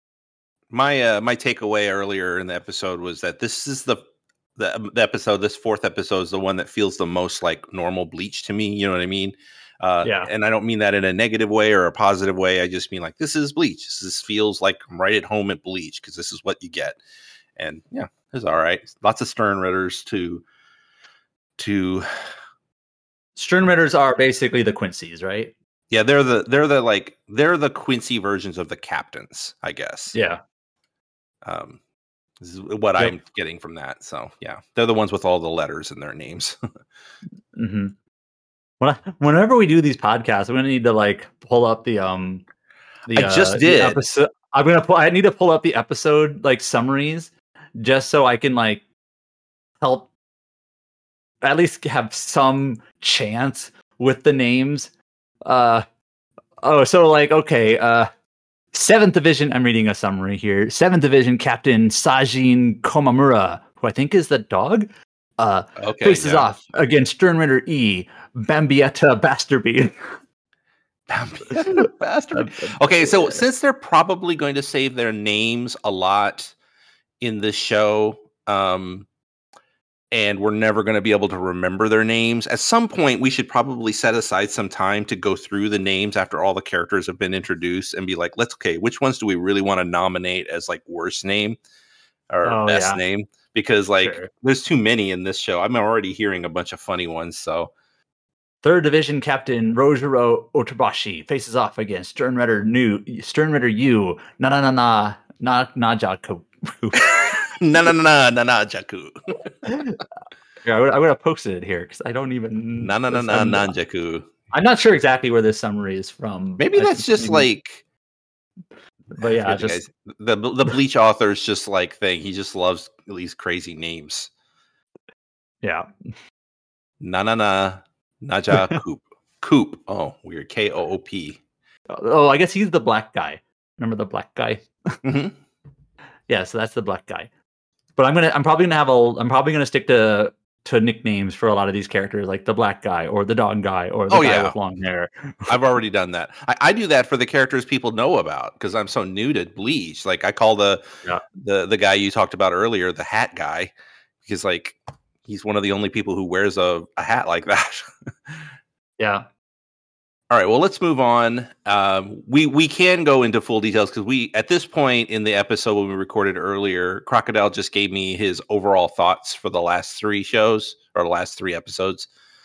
Speaker 4: My uh, my takeaway earlier in the episode was that this is the, the the episode, this fourth episode is the one that feels the most like normal Bleach to me. You know what I mean? Uh,
Speaker 6: Yeah.
Speaker 4: And I don't mean that in a negative way or a positive way. I just mean like, this is Bleach. This is, feels like I'm right at home at Bleach because this is what you get. And yeah, it's all right. Lots of Sternritters to, to.
Speaker 6: Sternritters are basically the Quincy's, right?
Speaker 4: Yeah, they're the, they're the like, they're the Quincy versions of the captains, I guess.
Speaker 6: Yeah.
Speaker 4: Um, This is what
Speaker 6: Yep.
Speaker 4: I'm getting from that. So yeah, they're the ones with all the letters in their names.
Speaker 6: Mm-hmm. When I, whenever we do these podcasts, I'm gonna need to like pull up the um. The,
Speaker 4: I just
Speaker 6: uh, the
Speaker 4: did.
Speaker 6: episode. I'm gonna pull. I need to pull up the episode like summaries, just so I can like help at least have some chance with the names. Uh oh, so like okay, uh. Seventh Division, I'm reading a summary here. Seventh Division Captain Sajin Komamura, who I think is the dog, uh,
Speaker 4: Okay,
Speaker 6: faces
Speaker 4: yeah.
Speaker 6: off against Sternritter E, Bambietta Bastarby.
Speaker 4: Bastard. Okay, so since they're probably going to save their names a lot in this show, um, and we're never going to be able to remember their names, at some point we should probably set aside some time to go through the names after all the characters have been introduced and be like, let's okay, which ones do we really want to nominate as like worst name or
Speaker 6: Oh,
Speaker 4: best
Speaker 6: yeah.
Speaker 4: name? Because like
Speaker 6: Sure.
Speaker 4: there's too many in this show. I'm already hearing a bunch of funny ones. So
Speaker 6: Third Division Captain Rojiro Otobashi faces off against Sternritter New Sternritter U Na Na Na Na Na Najaku.
Speaker 4: na na na na na Jaku.
Speaker 6: Yeah, I would, I would have posted it here because I don't even.
Speaker 4: Na na na na
Speaker 6: I'm,
Speaker 4: Nanjaku.
Speaker 6: I'm not sure exactly where this summary is from.
Speaker 4: Maybe
Speaker 6: I
Speaker 4: that's
Speaker 6: think
Speaker 4: just
Speaker 6: maybe-
Speaker 4: like
Speaker 6: But yeah,
Speaker 4: I forget,
Speaker 6: just
Speaker 4: guys. the the Bleach author's just like thing. He just loves these crazy names.
Speaker 6: yeah.
Speaker 4: Na na na Naja Coop. Coop. Oh, weird. K O O P.
Speaker 6: Oh, I guess he's the black guy. Remember the black guy?
Speaker 4: Mhm.
Speaker 6: Yeah, so that's the black guy. But I'm gonna, I'm probably gonna have a, I'm probably gonna stick to to nicknames for a lot of these characters, like the black guy or the dog guy or the
Speaker 4: Oh,
Speaker 6: guy
Speaker 4: yeah.
Speaker 6: with long hair.
Speaker 4: I've already done that. I, I do that for the characters people know about because I'm so new to Bleach. Like I call the
Speaker 6: Yeah.
Speaker 4: the the guy you talked about earlier the hat guy because like he's one of the only people who wears a, a hat like that.
Speaker 6: Yeah.
Speaker 4: All right, well, let's move on. Um, we we can go into full details because we at this point in the episode when we recorded earlier, Crocodile just gave me his overall thoughts for the last three shows or the last three episodes.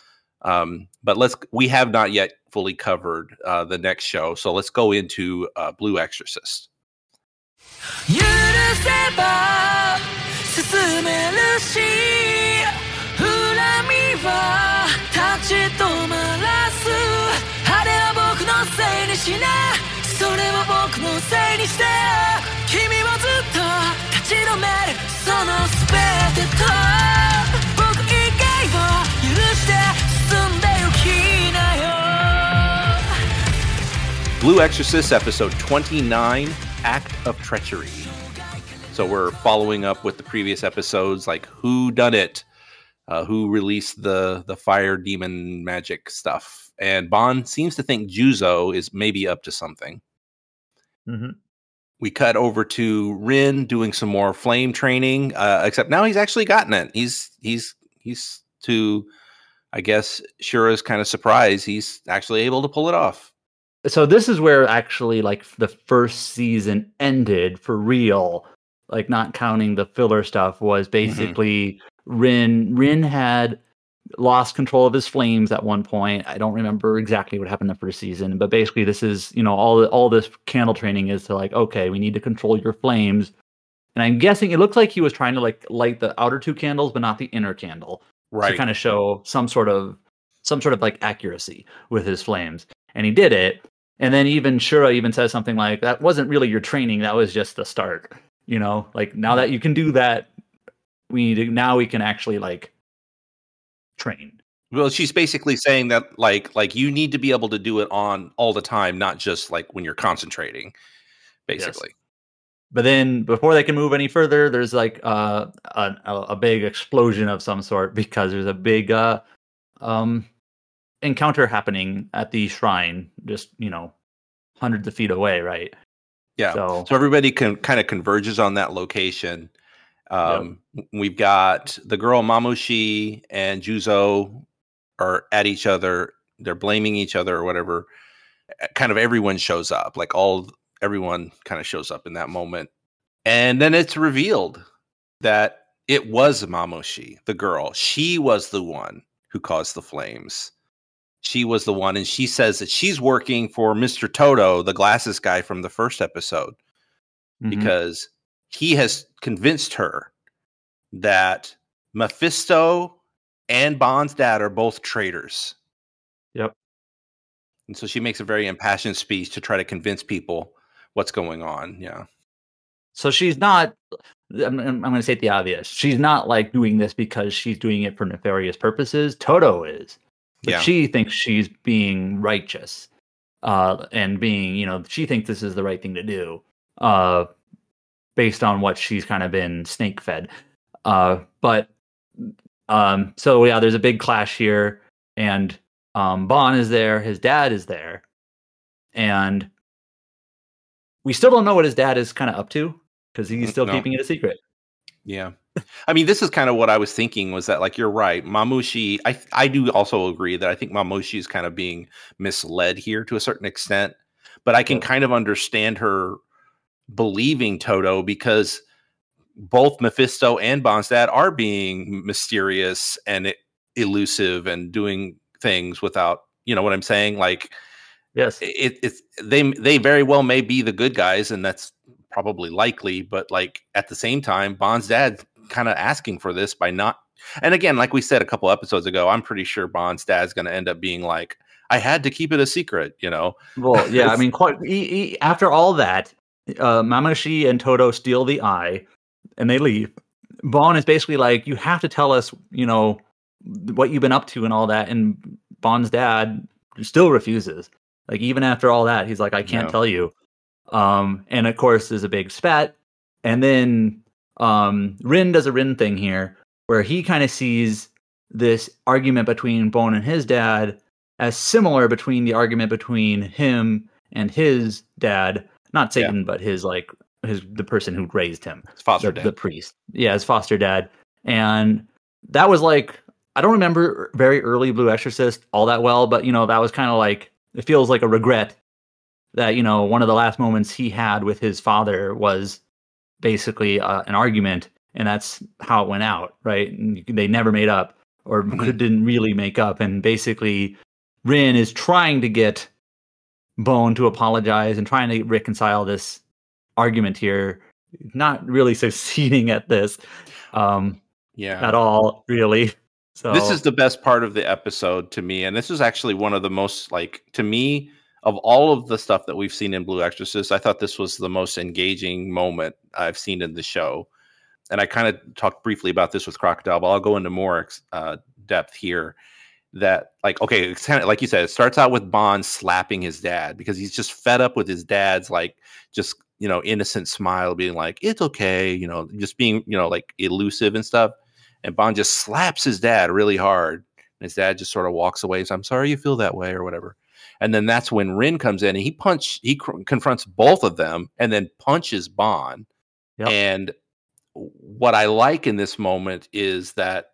Speaker 4: Um, but let's we have not yet fully covered uh, the next show, so let's go into uh, Blue Exorcist.
Speaker 7: 許せば進めるし恨みは立ち止まらすあれは僕のせいにしなそれを僕のせいにして君をずっと立ち止めるその全てと僕以外を許して進んでゆきなよ
Speaker 4: Blue Exorcist episode twenty-nine, Act of Treachery. So we're following up with the previous episodes, like who done it, uh, who released the the fire demon magic stuff, and Bond seems to think Juzo is maybe up to something.
Speaker 6: Mm-hmm.
Speaker 4: We cut over to Rin doing some more flame training, uh, except now he's actually gotten it. He's he's he's to, I guess, Shura's kind of surprise. He's actually able to pull it off.
Speaker 6: So this is where actually like the first season ended for real, like not counting the filler stuff, was basically Rin Rin had lost control of his flames at one point. I don't remember exactly what happened the first season, but basically this is, you know, all all this candle training is to like, okay, we need to control your flames. And I'm guessing it looks like he was trying to like light the outer two candles, but not the inner candle.
Speaker 4: Right.
Speaker 6: To kind of show some sort of some sort of like accuracy with his flames. And he did it. And then even Shura even says something like, that wasn't really your training, that was just the start. You know, like now that you can do that, we need to, now we can actually like train.
Speaker 4: Well, she's basically saying that like like you need to be able to do it on all the time, not just like when you're concentrating, basically.
Speaker 6: Yes. But then before they can move any further, there's like uh, a, a big explosion of some sort because there's a big uh, um, encounter happening at the shrine, just, you know, hundreds of feet away, right?
Speaker 4: Yeah.
Speaker 6: So,
Speaker 4: So everybody can kind of converges on that location. Um, We've got the girl Mamushi and Juzo are at each other they're blaming each other or whatever. Kind of everyone shows up, like all everyone kind of shows up in that moment. And then it's revealed that it was Mamoshi, the girl. She was the one who caused the flames. She was the one, and she says that she's working for Mister Toto, the glasses guy from the first episode, mm-hmm. because he has convinced her that Mephisto and Bond's dad are both traitors.
Speaker 6: Yep.
Speaker 4: And so she makes a very impassioned speech to try to convince people what's going on. Yeah.
Speaker 6: So she's not, I'm, I'm going to state the obvious. She's not like doing this because she's doing it for nefarious purposes. Toto is. But
Speaker 4: yeah.
Speaker 6: she thinks she's being righteous. Uh, and being, you know, she thinks this is the right thing to do. Uh, based on what she's kind of been snake fed. Uh, but, um, so yeah, there's a big clash here. And um, Bond is there. His dad is there. And we still don't know what his dad is kind of up to, because he's still
Speaker 4: no.
Speaker 6: keeping it a secret.
Speaker 4: Yeah. I mean, this is kind of what I was thinking, was that, like, you're right. Mamushi, I I do also agree that I think Mamushi is kind of being misled here to a certain extent. But I can kind of understand her believing Toto, because both Mephisto and Bond's dad are being mysterious and elusive and doing things without, you know what I'm saying? Like,
Speaker 6: yes,
Speaker 4: it, it's they they very well may be the good guys, and that's probably likely, but like at the same time, Bond's dad kind of asking for this by not. And again, like we said a couple episodes ago, I'm pretty sure Bond's dad's going to end up being like, I had to keep it a secret, you know?
Speaker 6: Well, yeah, I mean, quite, he, he, after all that, uh, Mamoshi and Toto steal the eye and they leave. Bond is basically like, you have to tell us, you know, what you've been up to and all that. And Bond's dad still refuses. Like, even after all that, he's like, I can't
Speaker 4: no.
Speaker 6: tell you. Um, and of course, there's a big spat. And then um, Rin does a Rin thing here, where he kind of sees this argument between Bond and his dad as similar between the argument between him and his dad, not Satan, yeah. but his like his the person who raised him,
Speaker 4: his foster
Speaker 6: the,
Speaker 4: dad,
Speaker 6: the priest, yeah, his foster dad. And that was like, I don't remember very early Blue Exorcist all that well, but you know, that was kind of like, it feels like a regret that, you know, one of the last moments he had with his father was basically uh, an argument, and that's how it went out, right? And they never made up, or mm-hmm. didn't really make up, and basically Rin is trying to get Bone to apologize and trying to reconcile this argument here, not really succeeding at this um,
Speaker 4: yeah.
Speaker 6: at all, really. So
Speaker 4: this is the best part of the episode to me, and this is actually one of the most, like, to me, of all of the stuff that we've seen in Blue Exorcist, I thought this was the most engaging moment I've seen in the show. And I kind of talked briefly about this with Crocodile, but I'll go into more uh, depth here. That, like, okay, it's kind of like you said, it starts out with Bond slapping his dad because he's just fed up with his dad's, like, just, you know, innocent smile, being like, it's okay, you know, just being, you know, like, elusive and stuff. And Bond just slaps his dad really hard. And his dad just sort of walks away. So I'm sorry you feel that way or whatever. And then that's when Rin comes in and he punch he cr- confronts both of them and then punches Bond. Yep. And what I like in this moment is that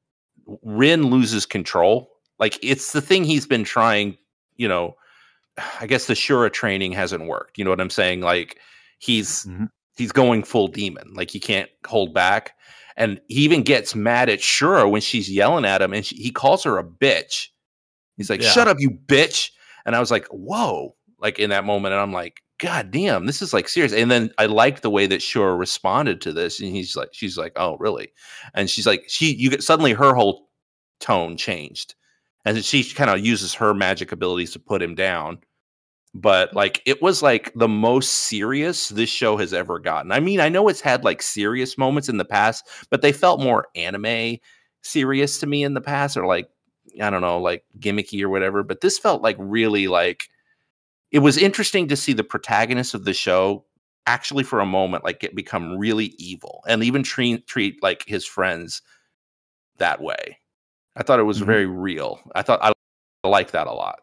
Speaker 4: Rin loses control. Like, it's the thing he's been trying, you know, I guess the Shura training hasn't worked. You know what I'm saying? Like, he's mm-hmm. he's going full demon. Like, he can't hold back. And he even gets mad at Shura when she's yelling at him, and she, he calls her a bitch. He's like, yeah. shut up, you bitch. And I was like, whoa, like, in that moment. And I'm like, God damn, this is like serious. And then I liked the way that Shura responded to this. And he's like, she's like, oh, really? And she's like, she, you get suddenly her whole tone changed. And she kind of uses her magic abilities to put him down. But like, it was like the most serious this show has ever gotten. I mean, I know it's had like serious moments in the past, but they felt more anime serious to me in the past, or like, I don't know, like gimmicky or whatever. But this felt like really like, it was interesting to see the protagonist of the show actually for a moment, like, get become really evil and even treat, treat like his friends that way. I thought it was mm-hmm. very real. I thought I liked that a lot.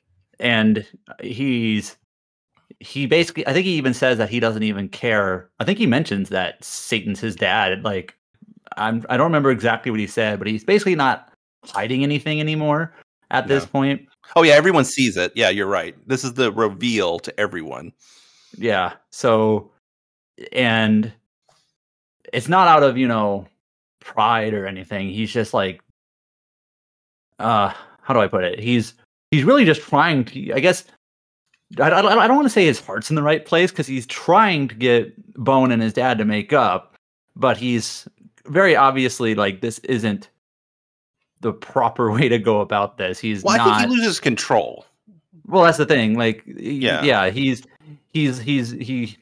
Speaker 6: And he's, he basically, I think he even says that he doesn't even care. I think he mentions that Satan's his dad. Like, I'm, I don't remember exactly what he said, but he's basically not hiding anything anymore. at this
Speaker 4: No.
Speaker 6: point.
Speaker 4: Oh yeah, everyone sees it. Yeah, you're right. This is the reveal to everyone.
Speaker 6: Yeah. So, and it's not out of, you know, pride or anything. He's just like, uh, how do I put it? He's he's really just trying to, I guess, I, I, I don't want to say his heart's in the right place because he's trying to get Bone and his dad to make up, but he's very obviously like, this isn't the proper way to go about this. He's
Speaker 4: Well,
Speaker 6: not.
Speaker 4: I think he loses control.
Speaker 6: Well, that's the thing. Like,
Speaker 4: Yeah.
Speaker 6: yeah, yeah, he's he's he's he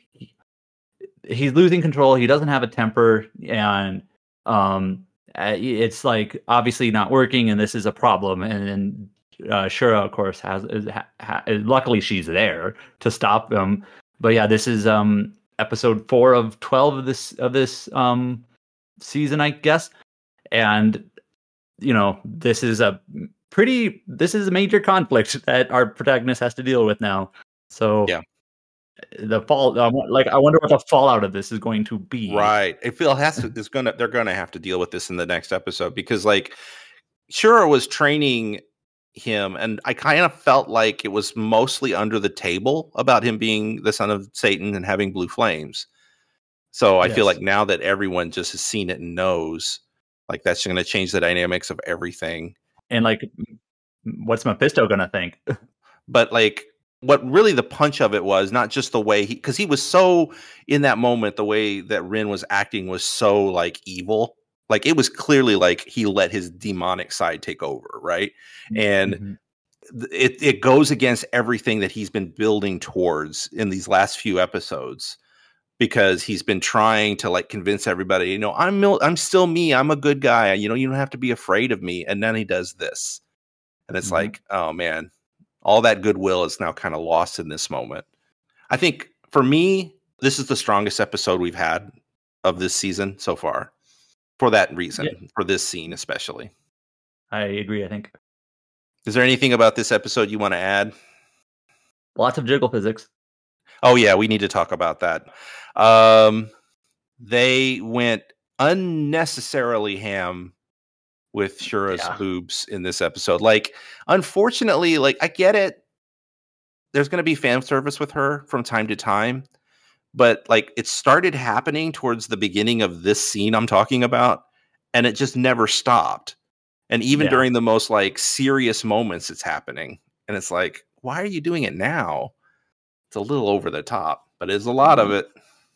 Speaker 6: he's losing control. He doesn't have a temper, and um, uh, it's like obviously not working, and this is a problem. And then uh, Shura, of course, has is, ha, ha, luckily she's there to stop him. But yeah, this is um episode four of twelve of this of this um season, I guess, and you know this is a pretty this is a major conflict that our protagonist has to deal with now. So
Speaker 4: Yeah.
Speaker 6: the fall, um, like I wonder what the fallout of this is going to be.
Speaker 4: Right. I feel it has to. It's gonna. They're gonna have to deal with this in the next episode because, like, Shura was training him, and I kind of felt like it was mostly under the table about him being the son of Satan and having blue flames. So I
Speaker 6: Yes.
Speaker 4: feel like now that everyone just has seen it and knows, like that's going to change the dynamics of everything.
Speaker 6: And like, what's Mephisto gonna think?
Speaker 4: But like, what really the punch of it was not just the way he, because he was so in that moment, the way that Rin was acting was so like evil. Like it was clearly like he let his demonic side take over, right? And
Speaker 6: Mhm.
Speaker 4: th- it it goes against everything that he's been building towards in these last few episodes, because he's been trying to like convince everybody, you know, I'm mil- I'm still me, I'm a good guy, you know, you don't have to be afraid of me. And then he does this, and it's
Speaker 6: Mhm.
Speaker 4: like, oh man, all that goodwill is now kind of lost in this moment. I think for me, this is the strongest episode we've had of this season so far. For that reason,
Speaker 6: Yeah.
Speaker 4: for this scene especially.
Speaker 6: I agree. I think
Speaker 4: Is there anything about this episode you want to add?
Speaker 6: lots of jiggle physics.
Speaker 4: Oh yeah, we need to talk about that. Um, they went unnecessarily ham with Shura's
Speaker 6: Yeah.
Speaker 4: boobs in this episode. Like, unfortunately, like I get it. There's going to be fan service with her from time to time, but like it started happening towards the beginning of this scene I'm talking about, and it just never stopped. And even
Speaker 6: Yeah.
Speaker 4: during the most like serious moments, it's happening, and it's like, why are you doing it now? It's a little over the top, but it's a lot of it.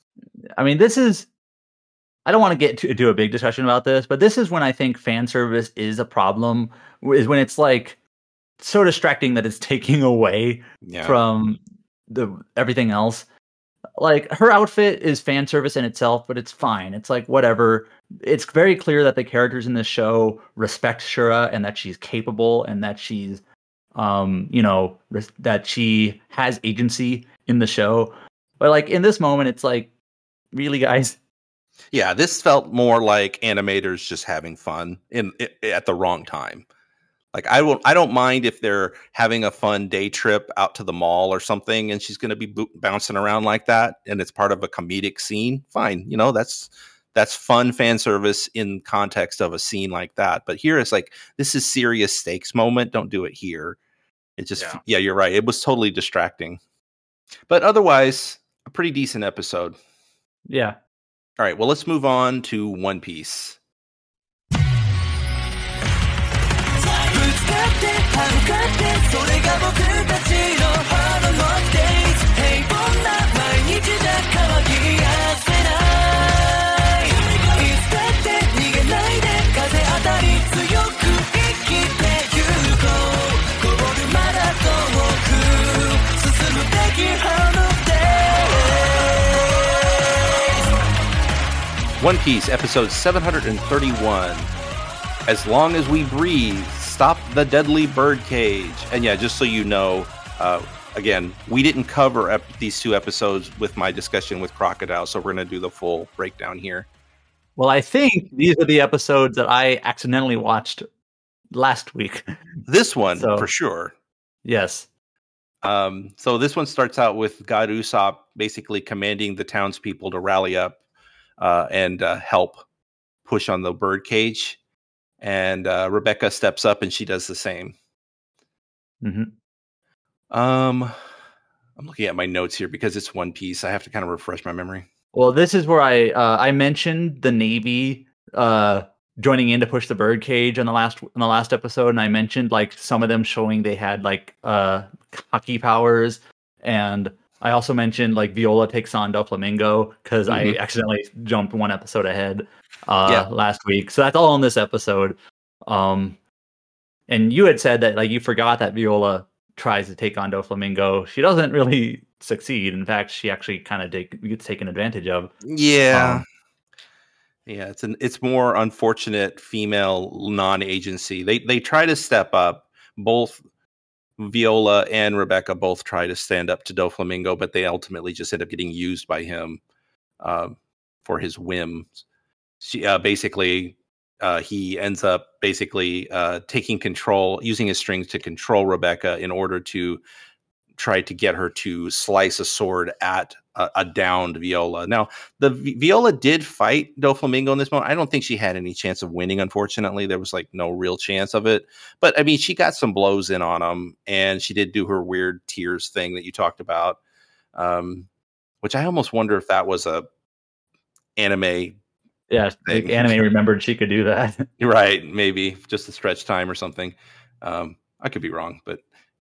Speaker 6: I mean, this is. I don't want to get to do a big discussion about this, but this is when I think fan service is a problem. Is when it's like so distracting that it's taking away
Speaker 4: Yeah.
Speaker 6: from the everything else. Like her outfit is fan service in itself, but it's fine. It's like whatever. It's very clear that the characters in this show respect Shura and that she's capable and that she's, um, you know, res- that she has agency in the show. But like in this moment, it's like, really, guys.
Speaker 4: Yeah, this felt more like animators just having fun in i- at the wrong time. Like I won't, I don't mind if they're having a fun day trip out to the mall or something, and she's going to be bo- bouncing around like that, and it's part of a comedic scene. Fine, you know that's that's fun fan service in context of a scene like that. But here it's like this is serious stakes moment. Don't do it here. It just
Speaker 5: Yeah.
Speaker 4: yeah, you're right. It was totally distracting, but otherwise a pretty decent episode.
Speaker 6: Yeah.
Speaker 4: All right, well, let's move on to One Piece.
Speaker 7: ぶつかって歯向かってそれが僕たちの Hard Rock Days 平凡な毎日じゃ乾きやせないいつだって逃げないで風当たり強く生きてゆこうこぼるまだ遠く進むべき Hard Rock
Speaker 4: One Piece, episode seven hundred thirty-one. As long as we breathe, stop the deadly birdcage. And yeah, just so you know, uh, again, we didn't cover ep- these two episodes with my discussion with Crocodile, so we're going to do the full breakdown here.
Speaker 6: Well, I think these are the episodes that I accidentally watched last week.
Speaker 4: This one,
Speaker 6: So-
Speaker 4: for sure.
Speaker 6: Yes.
Speaker 4: Um, so this one starts out with God Usopp basically commanding the townspeople to rally up uh, and uh, help push on the birdcage. And uh, Rebecca steps up and she does the same.
Speaker 6: Mm-hmm.
Speaker 4: Um, I'm looking at my notes here because it's One Piece. I have to kind of refresh my memory.
Speaker 6: Well, this is where I uh, I mentioned the Navy uh, joining in to push the birdcage in the last in the last episode, and I mentioned like some of them showing they had like uh, hockey powers, and I also mentioned like Viola takes on Doflamingo because mm-hmm. I accidentally jumped one episode ahead uh, yeah. last week, so that's all in this episode. Um, and you had said that like you forgot that Viola tries to take on Doflamingo. She doesn't really succeed. In fact, she actually kind of take, gets taken advantage of.
Speaker 4: Yeah. Um, yeah, it's an it's more unfortunate female non-agency. They they try to step up. Both Viola and Rebecca both try to stand up to Doflamingo, but they ultimately just end up getting used by him uh, for his whims. She uh, basically uh, he ends up basically uh, taking control, using his strings to control Rebecca in order to try to get her to slice a sword at a, a downed Viola. Now, the v- Viola did fight Doflamingo in this moment. I don't think she had any chance of winning, unfortunately. There was like no real chance of it. But I mean, she got some blows in on him, and she did do her weird tears thing that you talked about, um, which I almost wonder if that was a anime.
Speaker 6: Yeah, like anime remembered she could do that.
Speaker 4: Right, maybe just to stretch time or something. Um, I could be wrong, but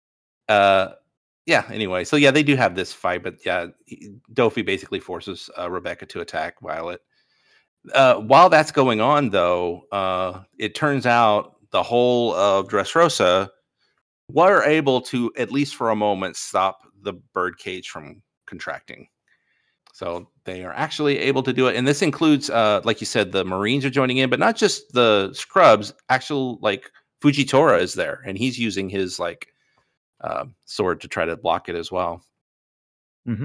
Speaker 4: uh, yeah. Anyway, so yeah, they do have this fight, but yeah, Dofi basically forces uh, Rebecca to attack Violet. Uh, while that's going on, though, uh, it turns out the whole of Dressrosa were able to, at least for a moment, stop the birdcage from contracting. So they are actually able to do it. And this includes, uh, like you said, the Marines are joining in, but not just the scrubs. Actual, like, Fujitora is there, and he's using his, like, uh, sword to try to block it as well.
Speaker 6: Mm-hmm.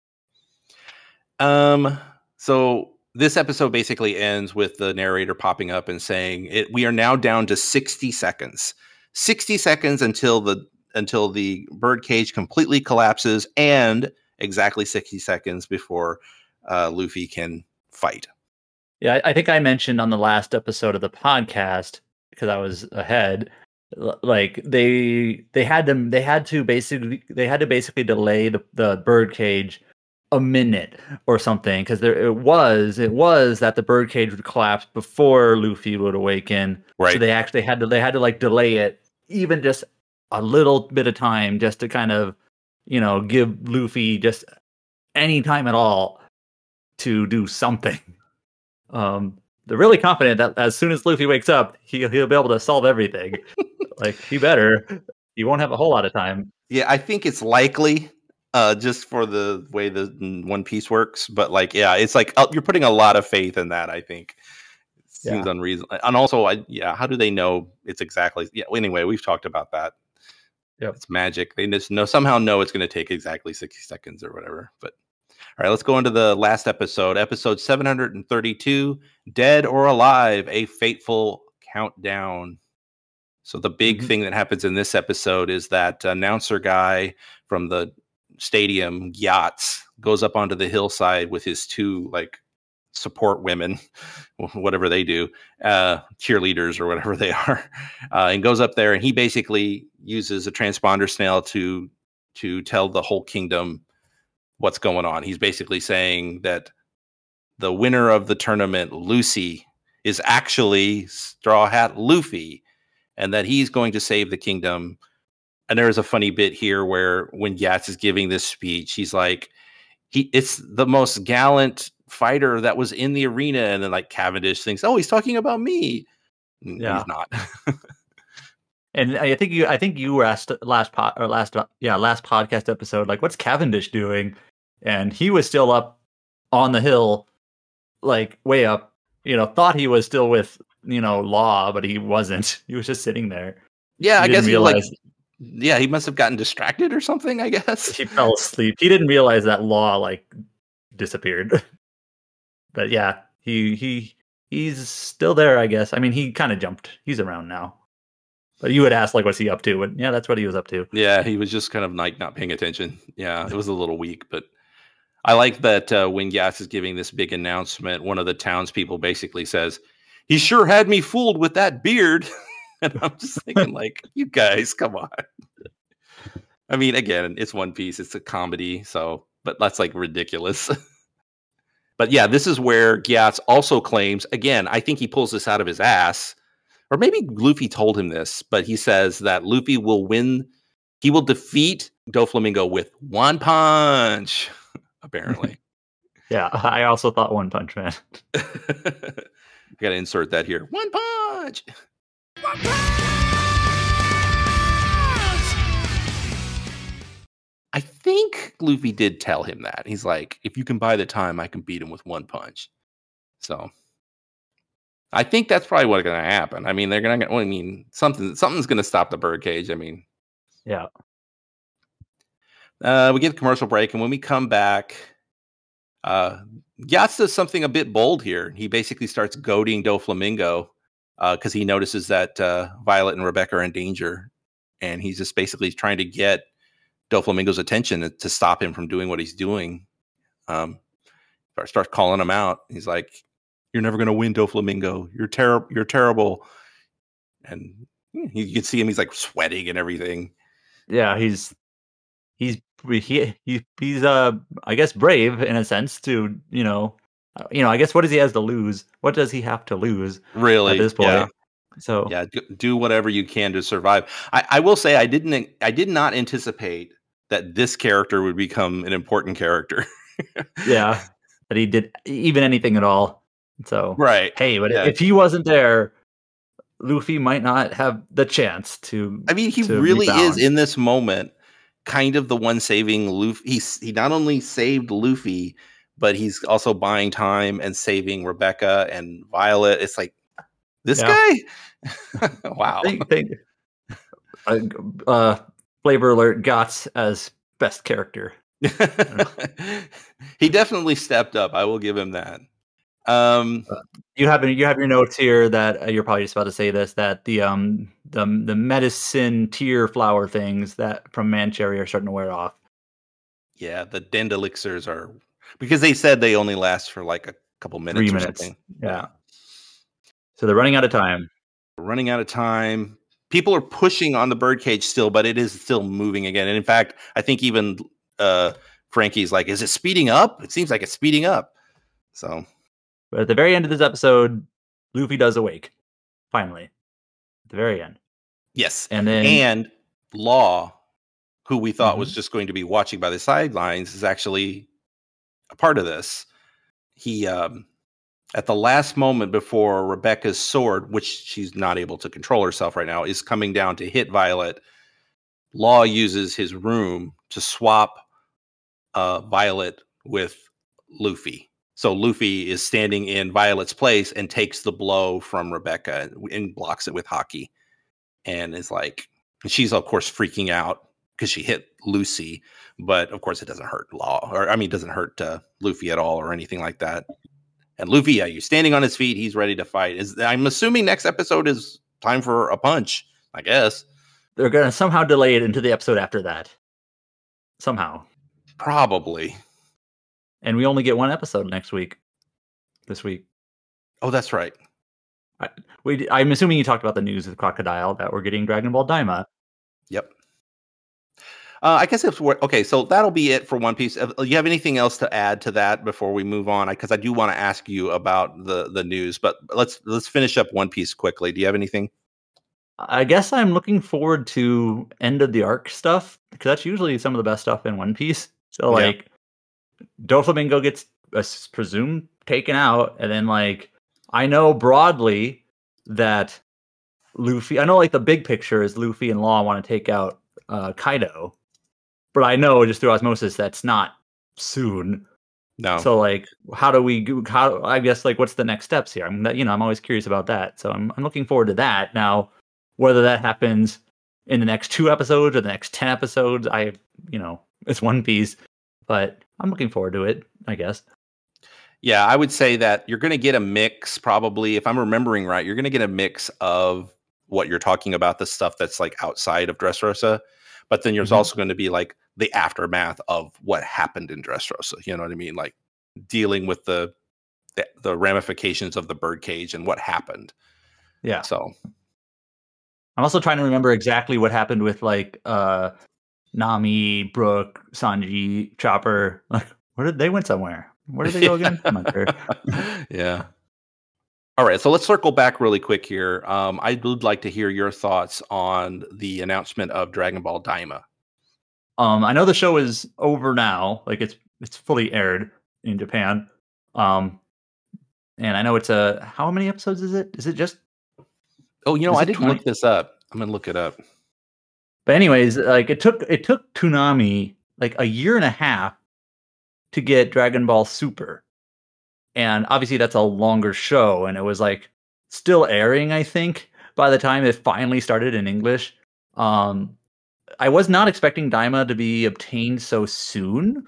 Speaker 4: Um. So this episode basically ends with the narrator popping up and saying, "It. We are now down to sixty seconds. sixty seconds until the until the birdcage completely collapses, and exactly sixty seconds before uh, Luffy can fight."
Speaker 6: Yeah, I, I think I mentioned on the last episode of the podcast, because I was ahead, like they they had to they had to basically they had to basically delay the, the birdcage a minute or something, because there it was it was that the birdcage would collapse before Luffy would awaken.
Speaker 4: Right.
Speaker 6: So they actually had to they had to like delay it even just a little bit of time, just to kind of, you know, give Luffy just any time at all to do something. Um, they're really confident that as soon as Luffy wakes up, he, he'll be able to solve everything. Like, he better. He won't have a whole lot of time.
Speaker 4: Yeah, I think it's likely, uh, just for the way the One Piece works. But, like, yeah, it's like uh, you're putting a lot of faith in that, I think. It seems yeah. unreasonable. And also, I, yeah, how do they know it's exactly... Yeah, anyway, we've talked about that.
Speaker 6: Yep.
Speaker 4: It's magic. They just know somehow know it's going to take exactly sixty seconds or whatever. But all right, let's go into the last episode, episode seven hundred thirty-two, Dead or Alive, a Fateful Countdown. So the big mm-hmm. thing that happens in this episode is that announcer guy from the stadium, Yachts, goes up onto the hillside with his two like support women, whatever they do, uh, cheerleaders or whatever they are, uh, and goes up there, and he basically uses a transponder snail to to tell the whole kingdom what's going on. He's basically saying that the winner of the tournament, Lucy, is actually Straw Hat Luffy, and that he's going to save the kingdom. And there's a funny bit here where when Yats is giving this speech, he's like, he it's the most gallant fighter that was in the arena, and then like Cavendish thinks, oh, he's talking about me.
Speaker 6: Yeah.
Speaker 4: He's not.
Speaker 6: And I think you, I think you were asked last pod or last, yeah, last podcast episode, like, what's Cavendish doing? And he was still up on the hill, like way up, you know, thought he was still with, you know, Law, but he wasn't. He was just sitting there.
Speaker 4: Yeah.
Speaker 6: He
Speaker 4: I guess he
Speaker 6: realize...
Speaker 4: like, yeah, he must've gotten distracted or something, I guess.
Speaker 6: He fell asleep. He didn't realize that Law like disappeared. But yeah, he, he, he's still there, I guess. I mean, he kind of jumped. He's around now. But you would ask, like, what's he up to? And yeah, that's what he was up to.
Speaker 4: Yeah, he was just kind of like not paying attention. Yeah, it was a little weak, but I like that uh, when Yats is giving this big announcement, one of the townspeople basically says, he sure had me fooled with that beard. And I'm just thinking, like, you guys, come on. I mean, again, it's One Piece. It's a comedy, so but that's like ridiculous. But yeah, this is where Gyatso also claims. Again, I think he pulls this out of his ass, or maybe Luffy told him this, but he says that Luffy will win. He will defeat Doflamingo with one punch. Apparently.
Speaker 6: Yeah, I also thought One Punch Man.
Speaker 4: I gotta insert that here. One punch.
Speaker 7: One punch!
Speaker 4: I think Luffy did tell him that. He's like, if you can buy the time, I can beat him with one punch. So I think that's probably what's going to happen. I mean, they're going to, well, I mean, something, something's going to stop the birdcage. I mean,
Speaker 6: yeah.
Speaker 4: Uh, we get a commercial break, and when we come back, uh, Gyatso does something a bit bold here. He basically starts goading Doflamingo because uh, he notices that uh, Violet and Rebecca are in danger, and he's just basically trying to get Doflamingo's attention to stop him from doing what he's doing. Um, starts calling him out. He's like, "You're never going to win, Doflamingo. You're terrible. You're terrible." And you can see him; he's like sweating and everything.
Speaker 6: Yeah, he's he's he, he he's uh I guess brave in a sense to you know you know I guess what does he has to lose? What does he have to lose?
Speaker 4: Really,
Speaker 6: at this point?
Speaker 4: Yeah.
Speaker 6: So
Speaker 4: yeah, do, do whatever you can to survive. I, I will say I didn't I did not anticipate that this character would become an important character.
Speaker 6: Yeah, that he did even anything at all. So
Speaker 4: right,
Speaker 6: hey, but
Speaker 4: yeah.
Speaker 6: if he wasn't there, Luffy might not have the chance to.
Speaker 4: I mean, he
Speaker 6: to
Speaker 4: really
Speaker 6: rebound.
Speaker 4: is in this moment kind of the one saving Luffy. He's, he not only saved Luffy, but he's also buying time and saving Rebecca and Violet. It's like this
Speaker 6: yeah.
Speaker 4: guy. Wow.
Speaker 6: Think, think, uh, uh, flavor alert, Guts as best character.
Speaker 4: He definitely stepped up. I will give him that. Um,
Speaker 6: uh, you have you have your notes here that uh, you're probably just about to say this that the um the the medicine tear flower things that from Mancherry are starting to wear off.
Speaker 4: Yeah, the Dend elixirs are because they said they only last for like a couple minutes.
Speaker 6: Three
Speaker 4: or
Speaker 6: minutes.
Speaker 4: Something.
Speaker 6: Yeah. So they're running out of time.
Speaker 4: We're running out of time. People are pushing on the birdcage still, but it is still moving again. And in fact, I think even uh, Frankie's like, "Is it speeding up? It seems like it's speeding up." So.
Speaker 6: But at the very end of this episode, Luffy does awake. Finally. At the very end.
Speaker 4: Yes.
Speaker 6: And then
Speaker 4: and Law, who we thought
Speaker 6: mm-hmm.
Speaker 4: was just going to be watching by the sidelines, is actually a part of this. He um, at the last moment before Rebecca's sword, which she's not able to control herself right now, is coming down to hit Violet. Law uses his room to swap uh, Violet with Luffy. So Luffy is standing in Violet's place and takes the blow from Rebecca and, and blocks it with Haki. And is like, she's of course freaking out because she hit Lucy, but of course it doesn't hurt Law, or I mean, it doesn't hurt uh, Luffy at all or anything like that. And Luffy, yeah, he's standing on his feet. He's ready to fight. Is I'm assuming next episode is time for a punch, I guess.
Speaker 6: They're going to somehow delay it into the episode after that. Somehow.
Speaker 4: Probably.
Speaker 6: And we only get one episode next week. This week.
Speaker 4: Oh, that's right.
Speaker 6: I, we, I'm assuming you talked about the news with Crocodile that we're getting Dragon Ball Daima.
Speaker 4: Yep. Uh, I guess if we're okay, so that'll be it for One Piece. Uh, you have anything else to add to that before we move on? Because I, I do want to ask you about the the news, but let's let's finish up One Piece quickly. Do you have anything?
Speaker 6: I guess I'm looking forward to end of the arc stuff because that's usually some of the best stuff in One Piece. So like. Yeah. Doflamingo gets uh, presumed taken out, and then like I know broadly that Luffy. I know like the big picture is Luffy and Law want to take out uh, Kaido, but I know just through osmosis that's not soon.
Speaker 4: No.
Speaker 6: So like, how do we? How I guess like what's the next steps here? I'm you know I'm always curious about that, so I'm I'm looking forward to that. Now, whether that happens in the next two episodes or the next ten episodes, I you know it's One Piece. But I'm looking forward to it, I guess.
Speaker 4: Yeah, I would say that you're going to get a mix, probably, if I'm remembering right, you're going to get a mix of what you're talking about, the stuff that's like outside of Dressrosa. But then there's mm-hmm. also going to be like the aftermath of what happened in Dressrosa. You know what I mean? Like dealing with the the, the ramifications of the birdcage and what happened.
Speaker 6: Yeah.
Speaker 4: So
Speaker 6: I'm also trying to remember exactly what happened with like uh Nami, Brooke, Sanji, Chopper. Like, where did they went somewhere? Where did they go again? I'm not sure.
Speaker 4: Yeah. All right, so let's circle back really quick here. Um, I would like to hear your thoughts on the announcement of Dragon Ball Daima.
Speaker 6: Um, I know the show is over now, like it's it's fully aired in Japan. Um, and I know it's a how many episodes is it? Is it just?
Speaker 4: Oh, you know,
Speaker 6: Is
Speaker 4: I
Speaker 6: it
Speaker 4: didn't
Speaker 6: twenty?
Speaker 4: look this up. I'm gonna look it up.
Speaker 6: But anyways, like it took it took Toonami like a year and a half to get Dragon Ball Super. And obviously that's a longer show, and it was like still airing, I think, by the time it finally started in English. Um, I was not expecting Daima to be obtained so soon.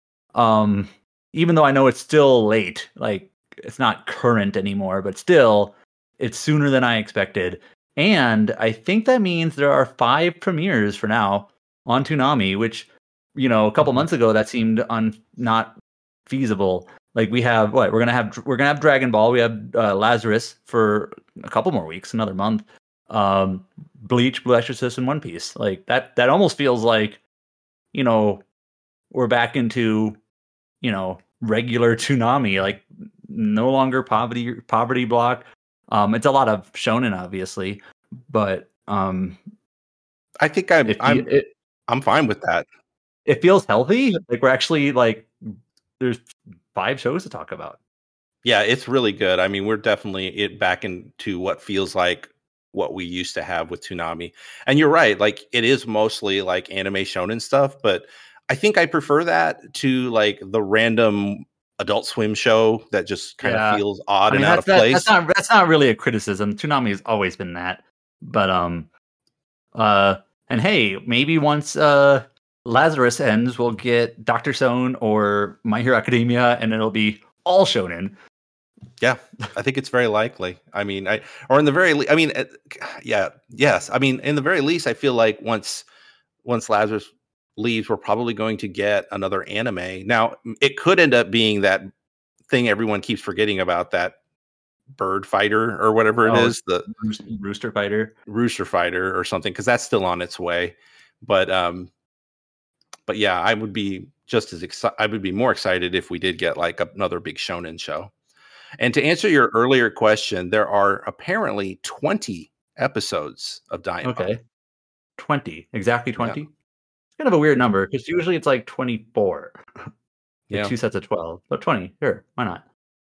Speaker 6: Um, even though I know it's still late, like it's not current anymore, but still it's sooner than I expected. And I think that means there are five premieres for now on Toonami, which, you know, a couple months ago that seemed un- not feasible. Like we have what we're gonna have we're gonna have Dragon Ball. We have uh, Lazarus for a couple more weeks, another month. Um, Bleach, Blue Exorcist, and One Piece. Like that. That almost feels like, you know, we're back into, you know, regular Toonami. Like no longer poverty poverty block. Um, it's a lot of shonen, obviously, but um,
Speaker 4: I think I'm
Speaker 6: it,
Speaker 4: I'm
Speaker 6: it
Speaker 4: I'm fine with that.
Speaker 6: it feels healthy. Like we're actually like there's five shows to talk about.
Speaker 4: Yeah, it's really good. I mean, we're definitely it back into what feels like what we used to have with Toonami. And you're right, like it is mostly like anime shonen stuff, but I think I prefer that to like the random Adult Swim show that just kind
Speaker 6: Yeah.
Speaker 4: of feels odd
Speaker 6: I mean,
Speaker 4: and out of
Speaker 6: that's, that,
Speaker 4: place.
Speaker 6: that's not that's not really a criticism. Toonami has always been that. But um, uh, and hey, maybe once uh Lazarus ends, we'll get Doctor Stone or My Hero Academia, and it'll be all shonen.
Speaker 4: Yeah, I think it's very likely. I mean, I or in the very, le- I mean, uh, yeah, yes. I mean, in the very least, I feel like once once Lazarus leaves, we're probably going to get another anime. Now, it could end up being that thing everyone keeps forgetting about, that bird fighter or whatever it
Speaker 6: Oh,
Speaker 4: is, the
Speaker 6: Rooster, Rooster Fighter.
Speaker 4: rooster fighter or something, because that's still on its way. But um, but yeah, I would be just as excited. I would be more excited if we did get like another big shonen show. And to answer your earlier question, there are apparently twenty episodes of Daima.
Speaker 6: Okay, twenty, exactly twenty. Yeah. It's kind of a weird number because usually it's like twenty-four.
Speaker 4: Yeah,
Speaker 6: two sets of twelve, but twenty. Sure, why not?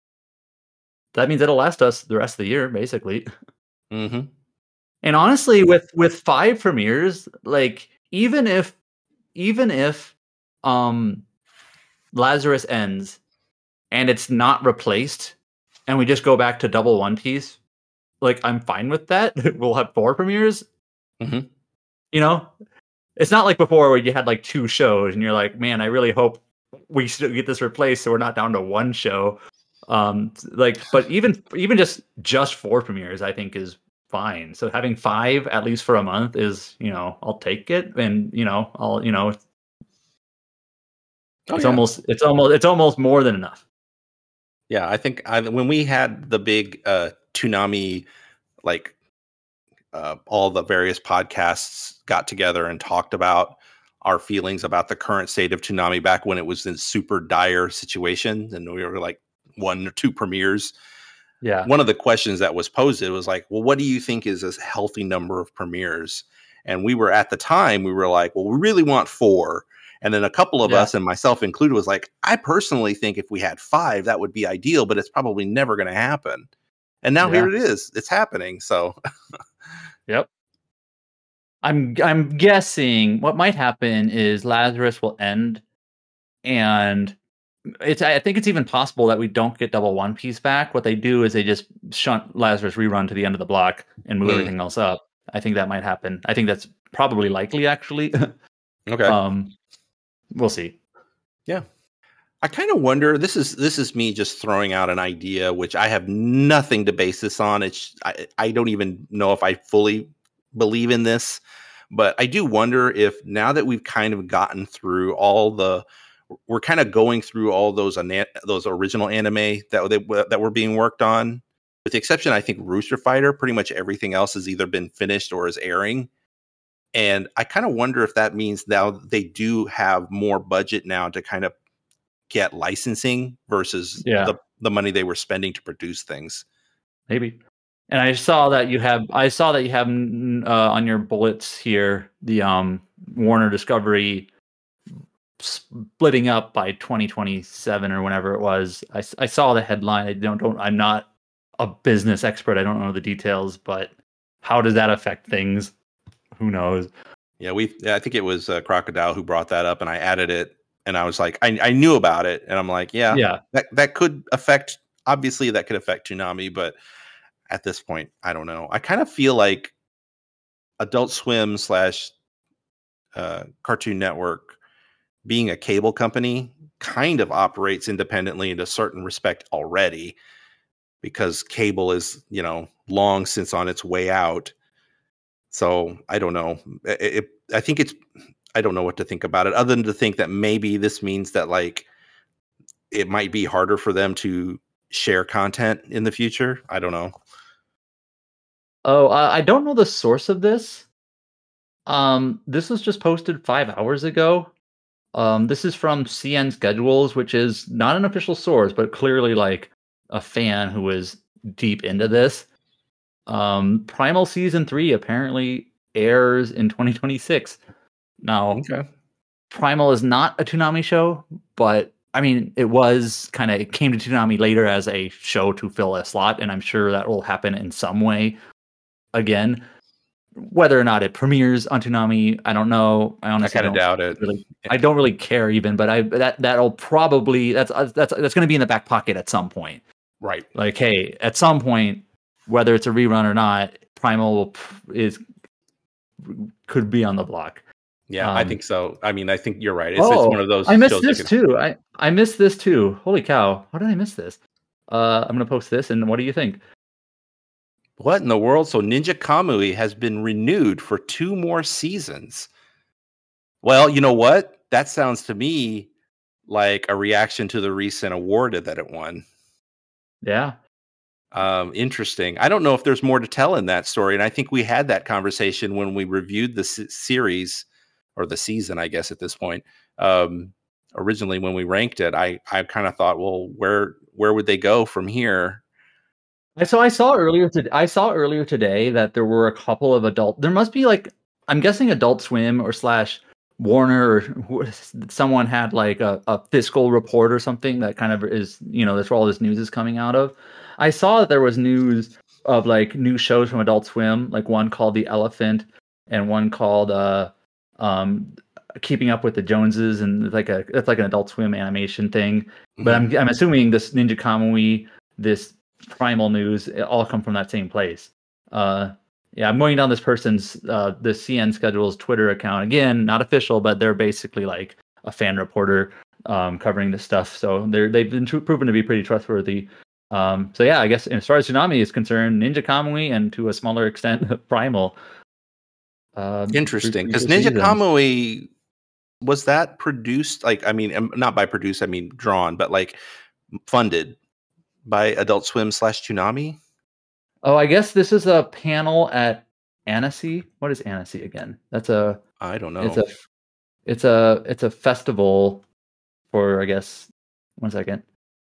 Speaker 6: That means it'll last us the rest of the year, basically.
Speaker 4: Mm-hmm.
Speaker 6: And honestly, with with five premieres, like even if even if um Lazarus ends and it's not replaced, and we just go back to double One Piece, like I'm fine with that. We'll have four premieres.
Speaker 4: Mm-hmm.
Speaker 6: You know, it's not like before where you had like two shows, and you're like, man, I really hope we still get this replaced so we're not down to one show. Um, like, but even even just just four premieres, I think is fine. So having five at least for a month is, you know, I'll take it, and you know, I'll you know, it's
Speaker 4: oh, yeah.
Speaker 6: almost it's almost it's almost more than enough.
Speaker 4: Yeah, I think I, when we had the big uh, Toonami, like uh, all the various podcasts got together and talked about our feelings about the current state of Toonami back when it was in super dire situations, and we were like one or two premieres.
Speaker 6: Yeah.
Speaker 4: One of the questions that was posed was like, well, what do you think is a healthy number of premieres? And we were at the time, we were like, well, we really want four. And then a couple of
Speaker 6: yeah.
Speaker 4: us, and myself included, was like, I personally think if we had five, that would be ideal, but it's probably never going to happen. And now yeah. here it is. It's happening. So,
Speaker 6: yep. I'm I'm guessing what might happen is Lazarus will end, and it's I think it's even possible that we don't get double One Piece back. What they do is they just shunt Lazarus rerun to the end of the block and move mm. everything else up. I think that might happen. I think that's probably likely, actually.
Speaker 4: Okay.
Speaker 6: Um, we'll see.
Speaker 4: Yeah. I kind of wonder, this is this is me just throwing out an idea, which I have nothing to base this on. It's I, I don't even know if I fully believe in this, but I do wonder if now that we've kind of gotten through all the, we're kind of going through all those those original anime that they, that were being worked on, with the exception, I think, Rooster Fighter, pretty much everything else has either been finished or is airing. And I kind of wonder if that means now they do have more budget now to kind of get licensing versus
Speaker 6: Yeah.
Speaker 4: the, the money they were spending to produce things.
Speaker 6: Maybe. And I saw that you have I saw that you have uh, on your bullets here the um, Warner Discovery splitting up by twenty twenty-seven or whenever it was. I, I saw the headline. I don't don't I'm not a business expert. I don't know the details, but how does that affect things? Who knows?
Speaker 4: Yeah, we. Yeah, I think it was uh, Crocodile who brought that up, and I added it, and I was like, I, I knew about it, and I'm like, yeah,
Speaker 6: Yeah.
Speaker 4: that that could affect. Obviously, that could affect Toonami, but at this point, I don't know. I kind of feel like Adult Swim slash uh, Cartoon Network, being a cable company, kind of operates independently in a certain respect already, because cable is, you know, long since on its way out. So I don't know. It, it, I think it's, I don't know what to think about it, other than to think that maybe this means that like it might be harder for them to share content in the future. I don't know.
Speaker 6: Oh, uh, I don't know the source of this. Um, this was just posted five hours ago. Um, this is from C N Schedules, which is not an official source, but clearly like a fan who is deep into this. Um, Primal season three apparently airs in twenty twenty-six. Now,
Speaker 4: Okay.
Speaker 6: Primal is not a Toonami show, but I mean, it was kind of, it came to Toonami later as a show to fill a slot, and I'm sure that will happen in some way again. Whether or not it premieres on Toonami, I don't know. I
Speaker 4: I
Speaker 6: honestly
Speaker 4: kind of
Speaker 6: don't
Speaker 4: doubt it.
Speaker 6: really, I don't really care even, but I that that'll probably that's that's that's going to be in the back pocket at some point.
Speaker 4: Right.
Speaker 6: Like, hey, at some point, whether it's a rerun or not, Primal is could be on the block.
Speaker 4: Yeah, I
Speaker 6: Um,
Speaker 4: think so. I mean, I think you're right. It's,
Speaker 6: oh,
Speaker 4: it's one of those
Speaker 6: I missed
Speaker 4: shows that
Speaker 6: this
Speaker 4: could-
Speaker 6: too. I I missed this too. Holy cow! How did I miss this? Uh, I'm gonna post this, and what do you think?
Speaker 4: What in the world? So Ninja Kamui has been renewed for two more seasons. Well, you know what? That sounds to me like a reaction to the recent award that it won.
Speaker 6: Yeah.
Speaker 4: Um, interesting. I don't know if there's more to tell in that story. And I think we had that conversation when we reviewed the s- series or the season, I guess, at this point. Um, originally, when we ranked it, I, I kind of thought, well, where where would they go from here?
Speaker 6: So I saw earlier today. I saw earlier today that there were a couple of adult. There must be like, I'm guessing Adult Swim or slash Warner or who- someone had like a, a fiscal report or something that kind of is, you know, that's where all this news is coming out of. I saw that there was news of like new shows from Adult Swim, like one called The Elephant and one called uh, um, Keeping Up with the Joneses, and it's like a it's like an Adult Swim animation thing. But I'm I'm assuming this Ninja Kamui, this Primal news, it all come from that same place. Uh, yeah, I'm going down this person's uh, the C N Schedules Twitter account again, not official, but they're basically like a fan reporter um, covering this stuff. So they're they've been tr- proven to be pretty trustworthy. Um, so yeah, I guess as far as Toonami is concerned, Ninja Kamui and to a smaller extent Primal. Uh,
Speaker 4: Interesting, because
Speaker 6: through-
Speaker 4: Ninja
Speaker 6: through seasons.
Speaker 4: Kamui, was that produced? Like, I mean, um, not by produced, I mean drawn, but like funded by Adult Swim slash Toonami.
Speaker 6: Oh, I guess this is a panel at Annecy. What is Annecy again? That's a
Speaker 4: I don't know.
Speaker 6: it's a it's a it's a festival for, I guess, one second.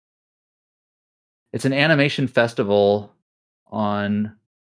Speaker 6: It's an animation festival on,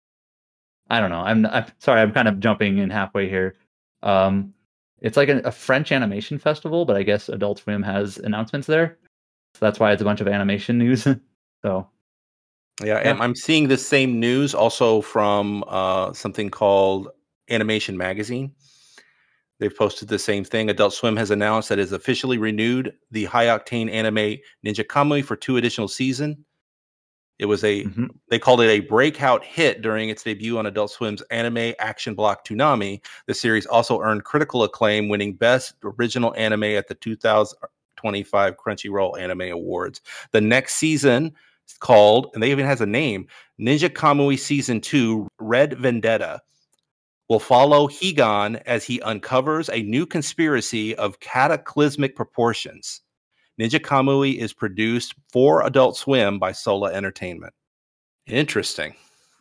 Speaker 6: I don't know. I'm, I'm sorry, I'm kind of jumping in halfway here. Um, it's like a, a French animation festival, but I guess Adult Swim has announcements there, so that's why it's a bunch of animation news. So
Speaker 4: Yeah, and I'm seeing this same news also from uh, something called Animation Magazine. They've posted the same thing. Adult Swim has announced that it has officially renewed the high-octane anime Ninja Kamui for two additional seasons. It was a,
Speaker 6: Mhm.
Speaker 4: they called it a breakout hit during its debut on Adult Swim's anime action block Toonami. The series also earned critical acclaim, winning Best Original Anime at the two thousand twenty-five Crunchyroll Anime Awards. The next season is called, and they even has a name, Ninja Kamui Season two, Red Vendetta, will follow Higan as he uncovers a new conspiracy of cataclysmic proportions. Ninja Kamui is produced for Adult Swim by Sola Entertainment. Interesting.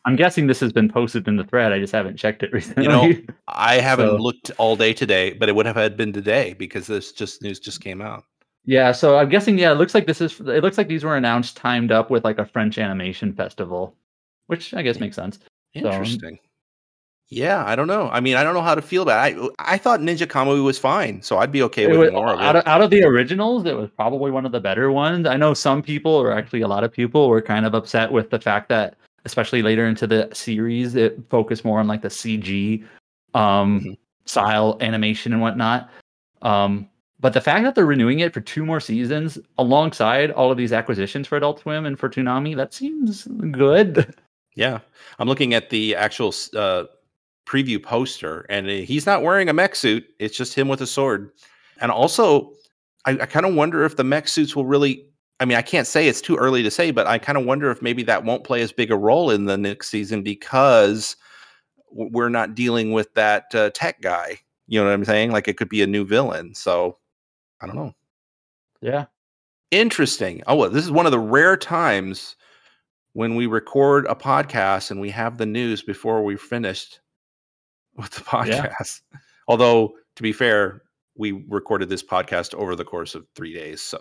Speaker 6: I'm guessing this has been posted in the thread. I just haven't checked it recently.
Speaker 4: You know, I haven't
Speaker 6: So-
Speaker 4: looked all day today, but it would have had been today because this just news just came out.
Speaker 6: Yeah, so I'm guessing. Yeah, it looks like this is. It looks like these were announced timed up with like a French animation festival, which I guess makes sense. So-
Speaker 4: Interesting. Yeah, I don't know. I mean, I don't know how to feel about it. I, I thought Ninja Kamui was fine, so I'd be okay
Speaker 6: It
Speaker 4: with
Speaker 6: was,
Speaker 4: more of
Speaker 6: out,
Speaker 4: it.
Speaker 6: of, out of the originals, it was probably one of the better ones. I know some people, or actually a lot of people, were kind of upset with the fact that, especially later into the series, it focused more on like the C G um,
Speaker 4: Mhm.
Speaker 6: style animation and whatnot. Um, but the fact that they're renewing it for two more seasons alongside all of these acquisitions for Adult Swim and for Toonami, that seems good.
Speaker 4: Yeah, I'm looking at the actual uh, preview poster, and he's not wearing a mech suit. It's just him with a sword. And also, I, I kind of wonder if the mech suits will really. I mean, I can't say, it's too early to say, but I kind of wonder if maybe that won't play as big a role in the next season because w- we're not dealing with that uh, tech guy. You know what I'm saying? Like it could be a new villain. So I don't know.
Speaker 6: Yeah.
Speaker 4: Interesting. Oh, well, this is one of the rare times when we record a podcast and we have the news before we finished with the podcast. Although, to be fair, we recorded this podcast over the course of three days. So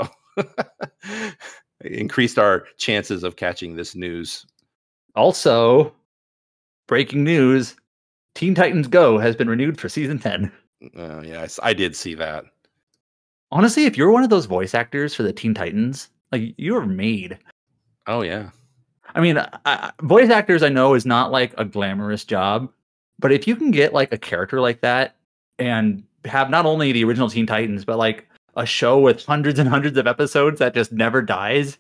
Speaker 4: it increased our chances of catching this news.
Speaker 6: Also, breaking news: Teen Titans Go has been renewed for season ten.
Speaker 4: Uh, yeah, I s- I did see that.
Speaker 6: Honestly, if you're one of those voice actors for the Teen Titans, like you are made.
Speaker 4: Oh, yeah.
Speaker 6: I mean, I, I- voice actors I know is not like a glamorous job, but if you can get like a character like that and have not only the original Teen Titans, but like a show with hundreds and hundreds of episodes that just never dies,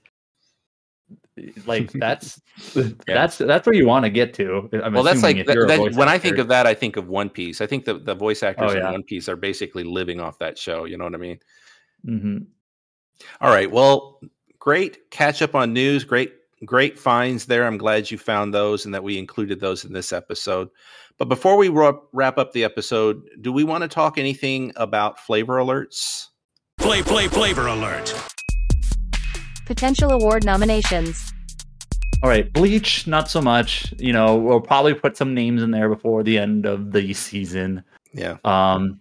Speaker 6: like that's that's that's where you want to get to. I'm
Speaker 4: Well, that's
Speaker 6: assuming,
Speaker 4: like
Speaker 6: if
Speaker 4: that,
Speaker 6: you're a
Speaker 4: that-
Speaker 6: voice
Speaker 4: when I
Speaker 6: actor.
Speaker 4: think of that, I think of One Piece. I think the, the voice actors
Speaker 6: Oh, yeah.
Speaker 4: in One Piece are basically living off that show. You know what I mean?
Speaker 6: Mhm.
Speaker 4: All right. Well, great catch up on news. Great, great finds there. I'm glad you found those and that we included those in this episode. But before we wrap, wrap up the episode, do we want to talk anything about flavor alerts?
Speaker 1: Play, play, flavor alert.
Speaker 8: Potential award nominations.
Speaker 6: All right, Bleach, not so much. You know, we'll probably put some names in there before the end of the season.
Speaker 4: Yeah.
Speaker 6: Um,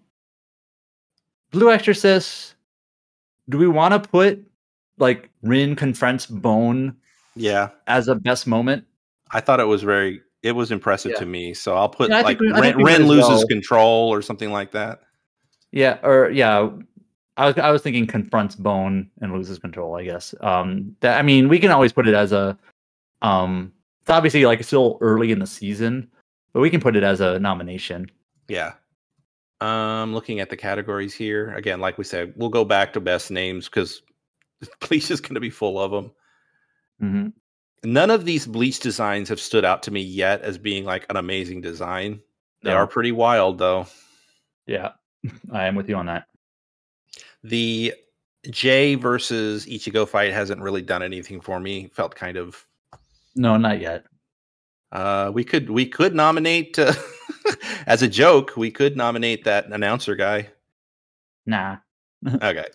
Speaker 6: Blue Exorcist. Do we want to put like Rin confronts Bone
Speaker 4: Yeah.
Speaker 6: as a best moment?
Speaker 4: I thought it was very, it was impressive
Speaker 6: Yeah.
Speaker 4: to me. So I'll put
Speaker 6: Yeah, I
Speaker 4: like
Speaker 6: think we- I think
Speaker 4: Ren,
Speaker 6: we
Speaker 4: Ren
Speaker 6: might as
Speaker 4: loses
Speaker 6: well.
Speaker 4: control or something like that.
Speaker 6: Yeah, or yeah, I was I was thinking confronts Bone and loses control. I guess. Um, that I mean, we can always put it as a. Um, it's obviously like still early in the season, but we can put it as a nomination.
Speaker 4: Yeah. Um, looking at the categories here again, like we said, we'll go back to best names because Bleach is going to be full of them.
Speaker 6: Mm-hmm.
Speaker 4: None of these Bleach designs have stood out to me yet as being like an amazing design. They
Speaker 6: No.
Speaker 4: are pretty wild, though.
Speaker 6: Yeah, I am with you on that.
Speaker 4: The Jay versus Ichigo fight hasn't really done anything for me. Felt kind of.
Speaker 6: No, not yet.
Speaker 4: Uh, we could we could nominate uh, as a joke. We could nominate that announcer guy.
Speaker 6: Nah.
Speaker 4: Okay.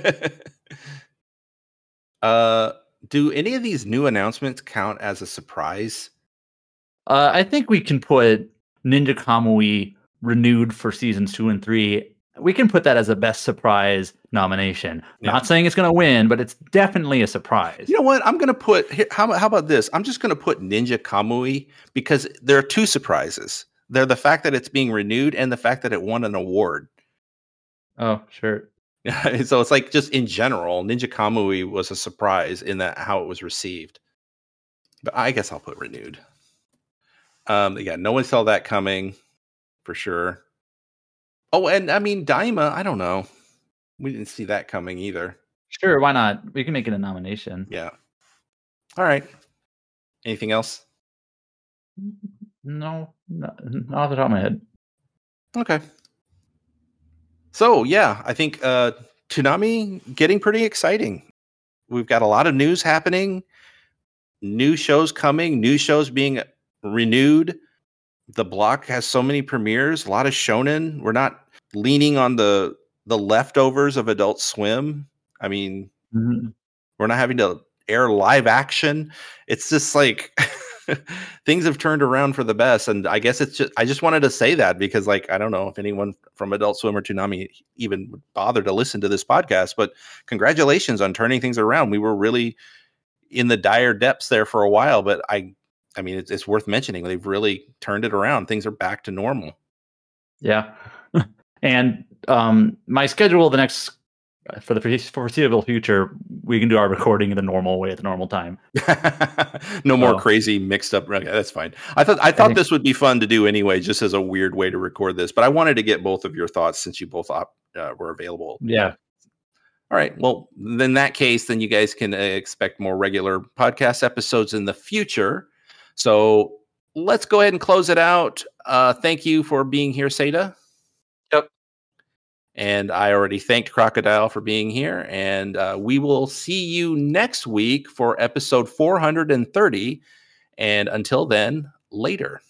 Speaker 4: uh, do any of these new announcements count as a surprise?
Speaker 6: Uh, I think we can put Ninja Kamui renewed for seasons two and three. We can put that as a best surprise nomination.
Speaker 4: Yeah.
Speaker 6: Not saying it's going to win, but it's definitely a surprise.
Speaker 4: You know what? I'm going to put here. How, how about this? I'm just going to put Ninja Kamui because there are two surprises. They're the fact that it's being renewed and the fact that it won an award.
Speaker 6: Oh, sure.
Speaker 4: So it's like just in general, Ninja Kamui was a surprise in that how it was received. But I guess I'll put renewed. Um, yeah, no one saw that coming for sure. Oh, and I mean Daima, I don't know. We didn't see that coming either.
Speaker 6: Sure, why not? We can make it a nomination.
Speaker 4: Yeah. All right. Anything else?
Speaker 6: No, not, not off the top of my head.
Speaker 4: Okay. So yeah, I think uh Toonami getting pretty exciting. We've got a lot of news happening, new shows coming, new shows being renewed. The block has so many premieres, a lot of shonen. We're not leaning on the the leftovers of Adult Swim. I mean,
Speaker 6: Mhm.
Speaker 4: we're not having to air live action. It's just like things have turned around for the best. And I guess it's just, I just wanted to say that because, like, I don't know if anyone from Adult Swim or Toonami even would bother to listen to this podcast, but congratulations on turning things around. We were really in the dire depths there for a while, but I, I mean, it's, it's worth mentioning. They've really turned it around. Things are back to normal.
Speaker 6: Yeah. And um, my schedule the next for the foreseeable future, we can do our recording in the normal way at the normal time.
Speaker 4: No more
Speaker 6: Oh.
Speaker 4: crazy mixed up. Okay, that's fine. I thought I thought
Speaker 6: think-
Speaker 4: this would be fun to do anyway, just as a weird way to record this. But I wanted to get both of your thoughts since you both op- uh, were available.
Speaker 6: Yeah.
Speaker 4: All right. Well, in that case, then you guys can uh, expect more regular podcast episodes in the future. So let's go ahead and close it out. Uh, thank you for being here, Seda.
Speaker 6: Yep.
Speaker 4: And I already thanked Crocodile for being here. And uh, we will see you next week for episode four hundred thirty. And until then, later.